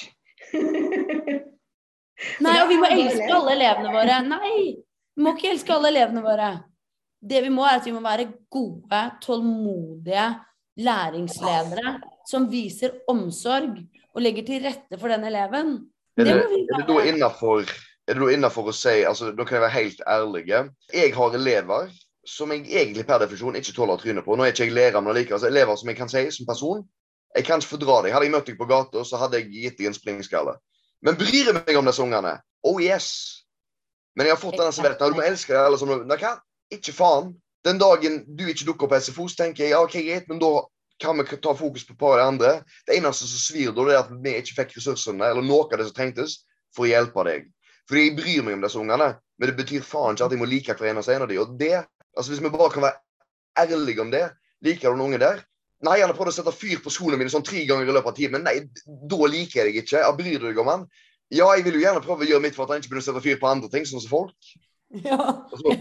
Nei, og vi må elske alle elevene våre. Nei, vi må ikke elske alle elevene våre. Det vi må er at vi må være gode, tålmodige læringsledere som viser omsorg og legger til rette for den eleven. Er det, er det da innenfor... Er det da innenfor å si, altså da kan jeg være helt ærlige, jeg har elever som jeg egentlig per definisjon ikke tåler trynet på. Nå er ikke jeg lærer, men like, altså elever som jeg kan si som person, jeg kan ikke fordra deg. Hadde jeg møtt deg på gata, så hadde jeg gitt deg en springskalle. Men bryr jeg meg om disse ungene? Oh yes! Men jeg har fått denne servert, du må elske det, eller sånn, nei, hva? Ikke faen. Den dagen du ikke dukker på S F O, så tenker jeg, ja, ok, greit, men da kan vi ta fokus på et par av de andre. Det eneste som svir da, det er at vi ikke fikk ressursene, eller noe av det som trengtes, for å hjelpe deg. Fordi jeg bryr meg om disse ungene, men det betyr faen ikke at jeg må like hver eneste en av dem. Og det, altså hvis vi bare kan være ærlige om det, liker du noen unge der? Nei, han har prøvd å sette fyr på skoene mine sånn tre ganger i løpet av timen. Nei, da liker jeg deg ikke. Jeg bryr deg om han. Ja, jeg vil jo gjerne prøve å gjøre mitt for at han ikke begynner å sette fyr på andre ting, sånn som folk. Ja. Altså,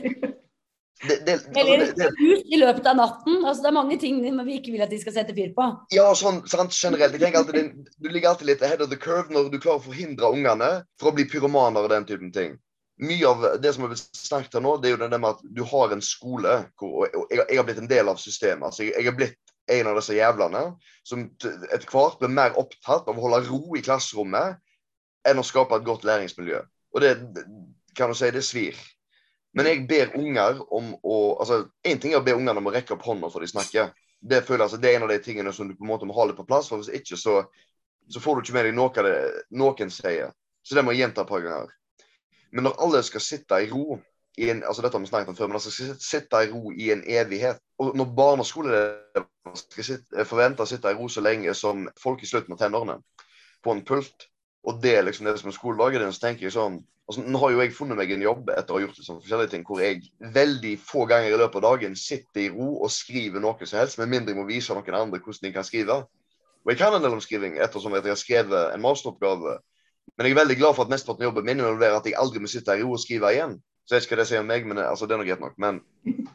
det, det, Eller altså, det, det, hus i løpet av natten. Altså, det er mange ting vi ikke vil at de skal sette fyr på. Ja, sånn, sånn generelt. Jeg tenker alltid, du ligger alltid litt ahead of the curve når du klarer å forhindre ungene for å bli pyromaner og den typen ting. Mye av det som har blitt snakket her nå, det er jo det med at du har en skole, hvor, og jeg, jeg har blitt en del av systemet. Altså, jeg, jeg har blitt en av disse jævlene som etter hvert blir mer opptatt av å holde ro i klasserommet enn å skape et godt læringsmiljø. Og det, kan du si, det svir. Men jeg ber unger om å, altså, en ting er å be ungerne om å rekke opp hånda for de snakker. Det føler altså, det er en av de tingene som du på en måte må ha litt på plass, for hvis ikke så, så får du ikke med deg noe av det noen sier. Så det må jeg gjenta et par ganger. Men når alle skal sitte i ro, i en, altså dette har vi snakket om før, men altså skal sitte i ro i en evighet, og når barneskoleelever skal sitte, forvente å sitte i ro så lenge som folk i slutten av tenårene på en pult, og det er liksom det som er skoledagen, så tenker jeg sånn, altså nå har jo jeg funnet meg en jobb etter å ha gjort det sånn forskjellige ting, hvor jeg veldig få ganger i løpet av dagen sitter i ro og skriver noe som helst, men mindre jeg må vise noen andre hvordan de kan skrive. Og jeg kan en del om skriving, ettersom jeg har skrevet en masteroppgave. Men jeg er veldig glad for at mesteparten av jobben min involverer at jeg aldri må sitte i ro og skrive igjen. Så jeg vet ikke hva det sier om meg, men altså, det er nok greit nok. Men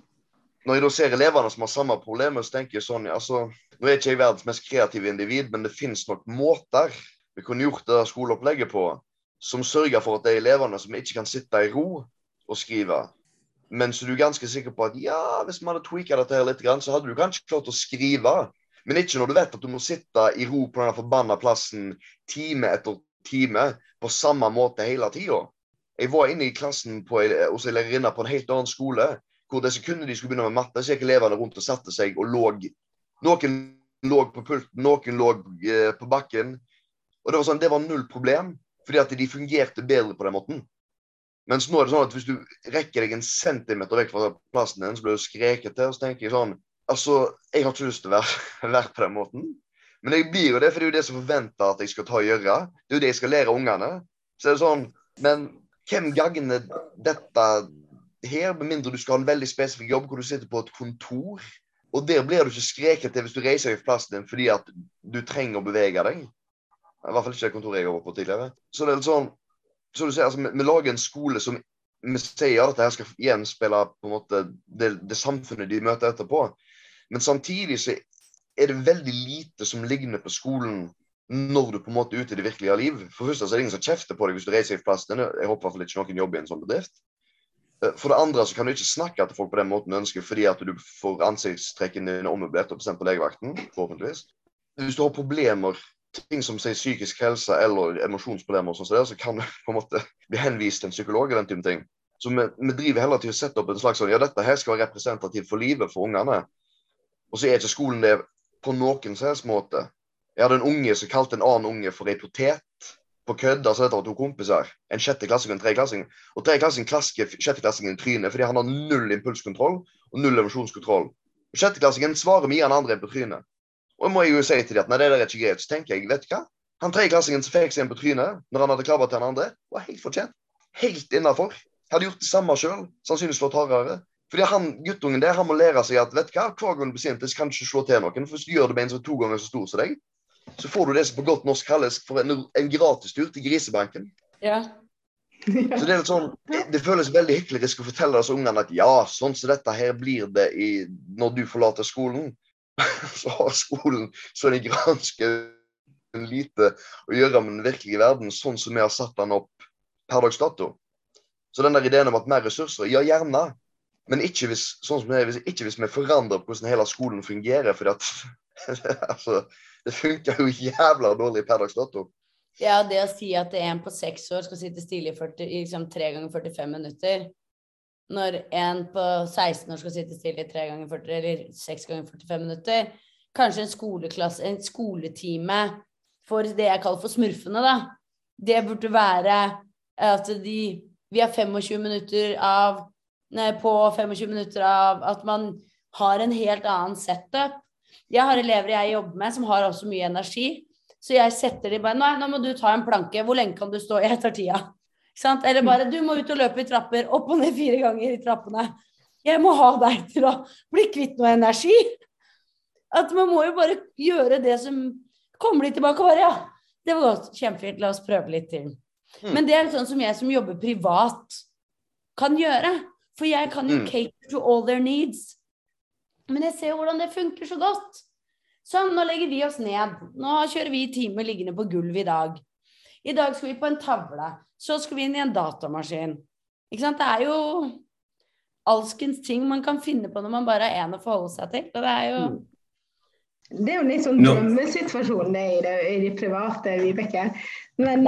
når jeg da ser eleverne som har samme problemer, så tenker jeg sånn, altså, nå er ikke jeg verdens mest kreative individ, men det finnes nok måter vi kunne gjort det skoleopplegget på, som sørger for at de eleverne som ikke kan sitte i ro og skrive, men så du er ganske sikker på at ja, hvis man hadde tweaket dette her litt, så hadde du kanskje klart å skrive, men ikke når du vet at du må sitte i ro på denne forbanna plassen time etter time på samme måte hele tiden. Jeg var inne i klassen på, hos en lærerinne på en helt annen skole, hvor det sekundet de skulle begynne med matte, så gikk elevene rundt og satte seg og låg. Noen låg på pulten, noen låg eh, på bakken. Og det var sånn, det var null problem, fordi at de fungerte bedre på den måten. Mens nå er det sånn at hvis du rekker deg en centimeter vekk fra plassen din, så blir du skreket til, og så tenker jeg sånn, altså, jeg har ikke lyst til å være, være på den måten. Men jeg blir jo det, for det er jo det som forventer at jeg skal ta og gjøre. Det er jo det jeg skal lære ungene. Så er det sånn, men hvem gagner dette her, med mindre du skal ha en veldig spesifikk jobb, hvor du sitter på et kontor, og der blir du ikke skreket til hvis du reiser deg i plassen din, fordi at du trenger å bevege deg. I hvert fall ikke det kontoret jeg har vært på tidligere. Så det er litt sånn, så du ser, altså, vi, vi lager en skole som vi sier at dette skal igjen spille på en måte det, det samfunnet de møter etterpå. Men samtidig så er det veldig lite som ligner på skolen når du på en måte er ute i det virkelige liv. For først så er det ingen som kjefter på deg hvis du reiser i plassen. Jeg håper i hvert fall ikke noen jobber i en sånn bedrift. For det andre så kan du ikke snakke til folk på den måten du ønsker, fordi at du får ansiktstrekken din ommøblert og bestemt på legevakten, forhåpentligvis. Hvis du har problemer, ting som sier psykisk helse eller emosjonsproblemer og sånn, så kan du på en måte bli henvist til en psykolog eller den typen ting. Så vi, vi driver heller til å sette opp en slags sånn, ja, dette her skal være representativt for livet for ungene. Og så er ikke skolen det på noen selvs måte. Jeg hadde en unge som kalte en annen unge for en potet på kødd, altså dette var to kompiser, en sjetteklassing og en treklassing. Og treklassing klasker sjetteklassingen i trynet, fordi han har null impulskontroll og null emosjonskontroll. Og sjetteklassingen svarer mye enn andre på trynet. Og jeg må jo si til dem at nei, det er ikke greit, så tenker jeg, vet du hva? Han treklassingen som fikk seg en på trynet, når han hadde klabbet til den andre, var helt fortjent. Helt innenfor. Hadde gjort det samme selv, sannsynligvis slått hardere. Fordi han, guttungen der, han må lære seg at, vet du hva, hver gang du blir sint, så kan du ikke slå til noen, for hvis du gjør det med en som er to ganger så stor som deg, så får du det som på godt norsk kalles for en, en gratistur til grisebanken. Ja. Så det er litt sånn, det, det føles veldig hyggelig å fortelle disse ungene at ja, sånn som dette her blir det i, når du forlater skolen. Så har skolen så det ganske lite å gjøre med den virkelige verden, sånn som vi har satt den opp per dags dato. Så den der ideen om at mer ressurser, ja gjerne, men ikke hvis, sånn som det er, ikke hvis vi forandrer på hvordan hele skolen fungerer, for at, altså, det funker jo jævla dårlig per dags dato. Ja, det å si at en på seks år skal sitte stille i, førti, liksom tre ganger førtifem minutter, når en på seksten år skal sitte stille i tre ganger førti, eller seks ganger førtifem minutter, kanskje en skoleklasse, en skoletime for det jeg kaller for smurfene da, det burde være at de, vi har tjuefem minutter av, nei, på tjuefem minutter av at man har en helt annen setup. Jeg har elever jeg jobber med som har også mye energi, så jeg setter de bare, nei, nå må du ta en planke, hvor lenge kan du stå? Jeg tar tida. Ikke sant? Eller bare, du må ut og løpe i trapper, opp og ned fire ganger i trappene. Jeg må ha deg til å bli kvitt noe energi. At man må jo bare gjøre det som kommer litt tilbake og bare, ja, det var godt, kjempefint, la oss prøve litt til. Men det er sånn som jeg som jobber privat kan gjøre, for jeg kan jo cater to all their needs. Men jeg ser hvordan det funker så godt. Sånn, nå legger vi oss ned. Nå kjører vi timer liggende på gulvet i dag. I dag skal vi på en tavle. Så skal vi inn i en datamaskin. Ikke sant? Det er jo alskens ting man kan finne på når man bare har en å forholde seg til. Og det er jo... Det er jo litt sånn drømmesituasjon det i det, i det private, Vibeke. Men,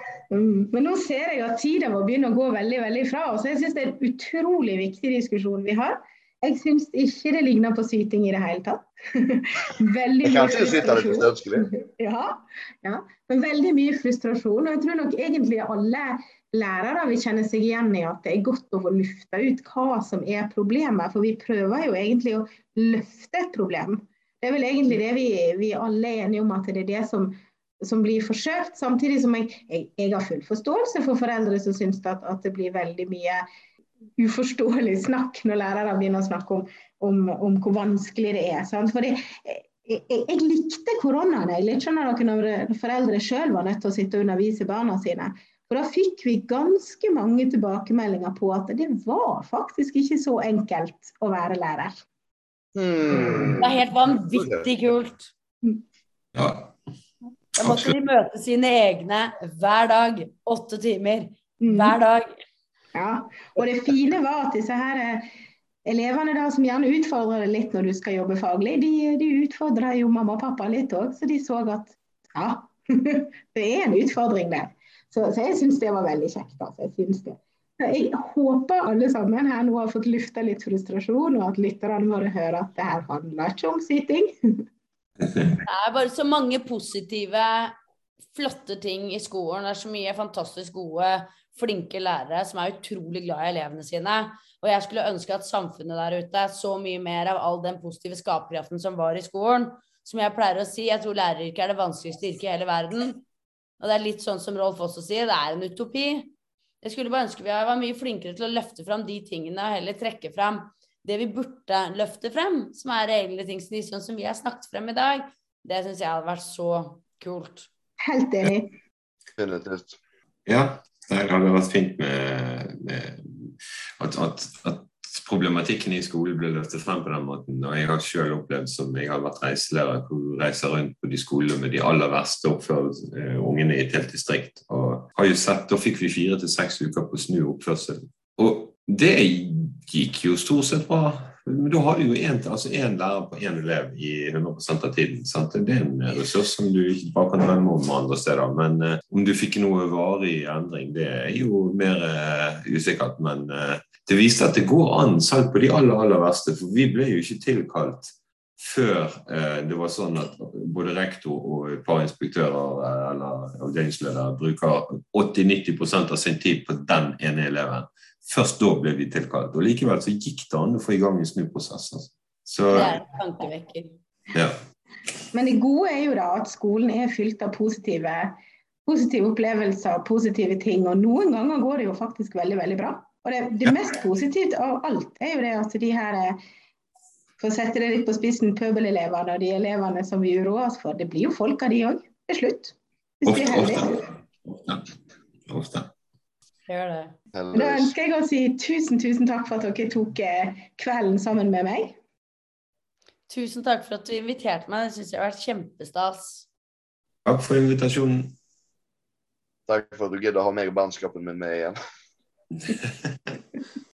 men nå ser jeg at tiden må begynne å gå veldig, veldig fra oss. Jeg synes det er en utrolig viktig diskusjon vi har. Jeg synes ikke det ligner på syting i det hele tatt. Veldig jeg mye kan ikke sitte det hvis det ønskelig. Ja, ja, men veldig mye frustrasjon. Og jeg tror nok egentlig alle lærere vil kjenne seg igjen i at det er godt å få lufta ut hva som er problemet. For vi prøver jo egentlig å løfte et problem. Det er vel egentlig det vi, vi alle er enige om at det er det som, som blir forsøkt. Samtidig som jeg, jeg, jeg har full forståelse for foreldre som synes at, at det blir veldig mye uforståelig snakk når lærere begynner å snakke om, om, om hvor vanskelig det er. Sant? Fordi jeg, jeg, jeg likte koronaen, jeg litt skjønner dere når foreldre selv var nødt til å sitte og undervise barna sine. For da fikk vi ganske mange tilbakemeldinger på at det var faktisk ikke så enkelt å være lærer. Hmm. Det er helt vanvittig kult. Ja. Da måtte de møte sine egne hver dag, åtte timer, hver dag. Ja, og det fine var at disse her elevene da, som gjerne utfordrer det litt når du skal jobbe faglig, de, de utfordrer jo mamma og pappa litt også, så de så at ja, det er en utfordring der. Så, så jeg synes det var veldig kjekt. Altså. Jeg, synes det. Jeg håper alle sammen her nå har fått luftet litt frustrasjon, og at lytterne våre hører at det her handler ikke om syting. Det er bare så mange positive, flotte ting i skolen. Det er så mye fantastisk gode flinke lærere som er utrolig glad i elevene sine, og jeg skulle ønske at samfunnet der ute så mye mer av all den positive skaperkraften som var i skolen. Som jeg pleier å si, jeg tror læreryrket er det vanskeligste yrket i hele verden, og det er litt sånn som Rolf også sier, det er en utopi. Jeg skulle bare ønske vi var mye flinkere til å løfte frem de tingene, og heller trekke frem det vi burde løfte frem, som er egentlig ting sånn som vi har snakket frem i dag. Det synes jeg hadde vært så kult. Helt enig. Definitivt. Ja. Det hadde vært fint med, med at, at, at problematikken i skolen ble løftet frem på den måten, og jeg har selv opplevd som jeg har vært reiselærer, hvor jeg reiser rundt på de skolene med de aller verste oppførsel, uh, ungene i et helt distrikt, og har jo sett, da fikk vi fire til seks uker på å snu oppførsel. Og det gikk jo stort sett bra, men da har du jo en, altså en lærer på en elev i hundre prosent av tiden, sant? Det er en ressurs som du ikke bare kan drømme om andre steder, men uh, om du fikk noe varig endring, det er jo mer uh, usikkert, men uh, det viste at det går an selv på de aller, aller verste, for vi ble jo ikke tilkalt før uh, det var sånn at både rektor og et par inspektører uh, eller avdelingsledere bruker åtti til nitti prosent av sin tid på den ene eleven. Først da ble vi tilkalt, og likevel så gikk det an å få i gang en snuprosess. Altså. Så, det er en tankevekker. Ja. Men det gode er jo da at skolen er fylt av positive, positive opplevelser, positive ting, og noen ganger går det jo faktisk veldig, veldig bra. Og det, det mest positivt av alt er jo det at de her, for å sette det litt på spissen, pøbeleleverne og de elevene som vi uroer oss for, det blir jo folk av de også, til slutt. Hvis Ofte, de er heldige. ofte. Ofte. Ofte. Gjør det. Da ønsker jeg å si tusen, tusen takk for at dere tok kvelden sammen med meg. Tusen takk for at du inviterte meg. Det synes jeg har vært kjempestas. Takk for invitasjonen. Takk for at du gidder å ha meg og barnskapen min med igjen.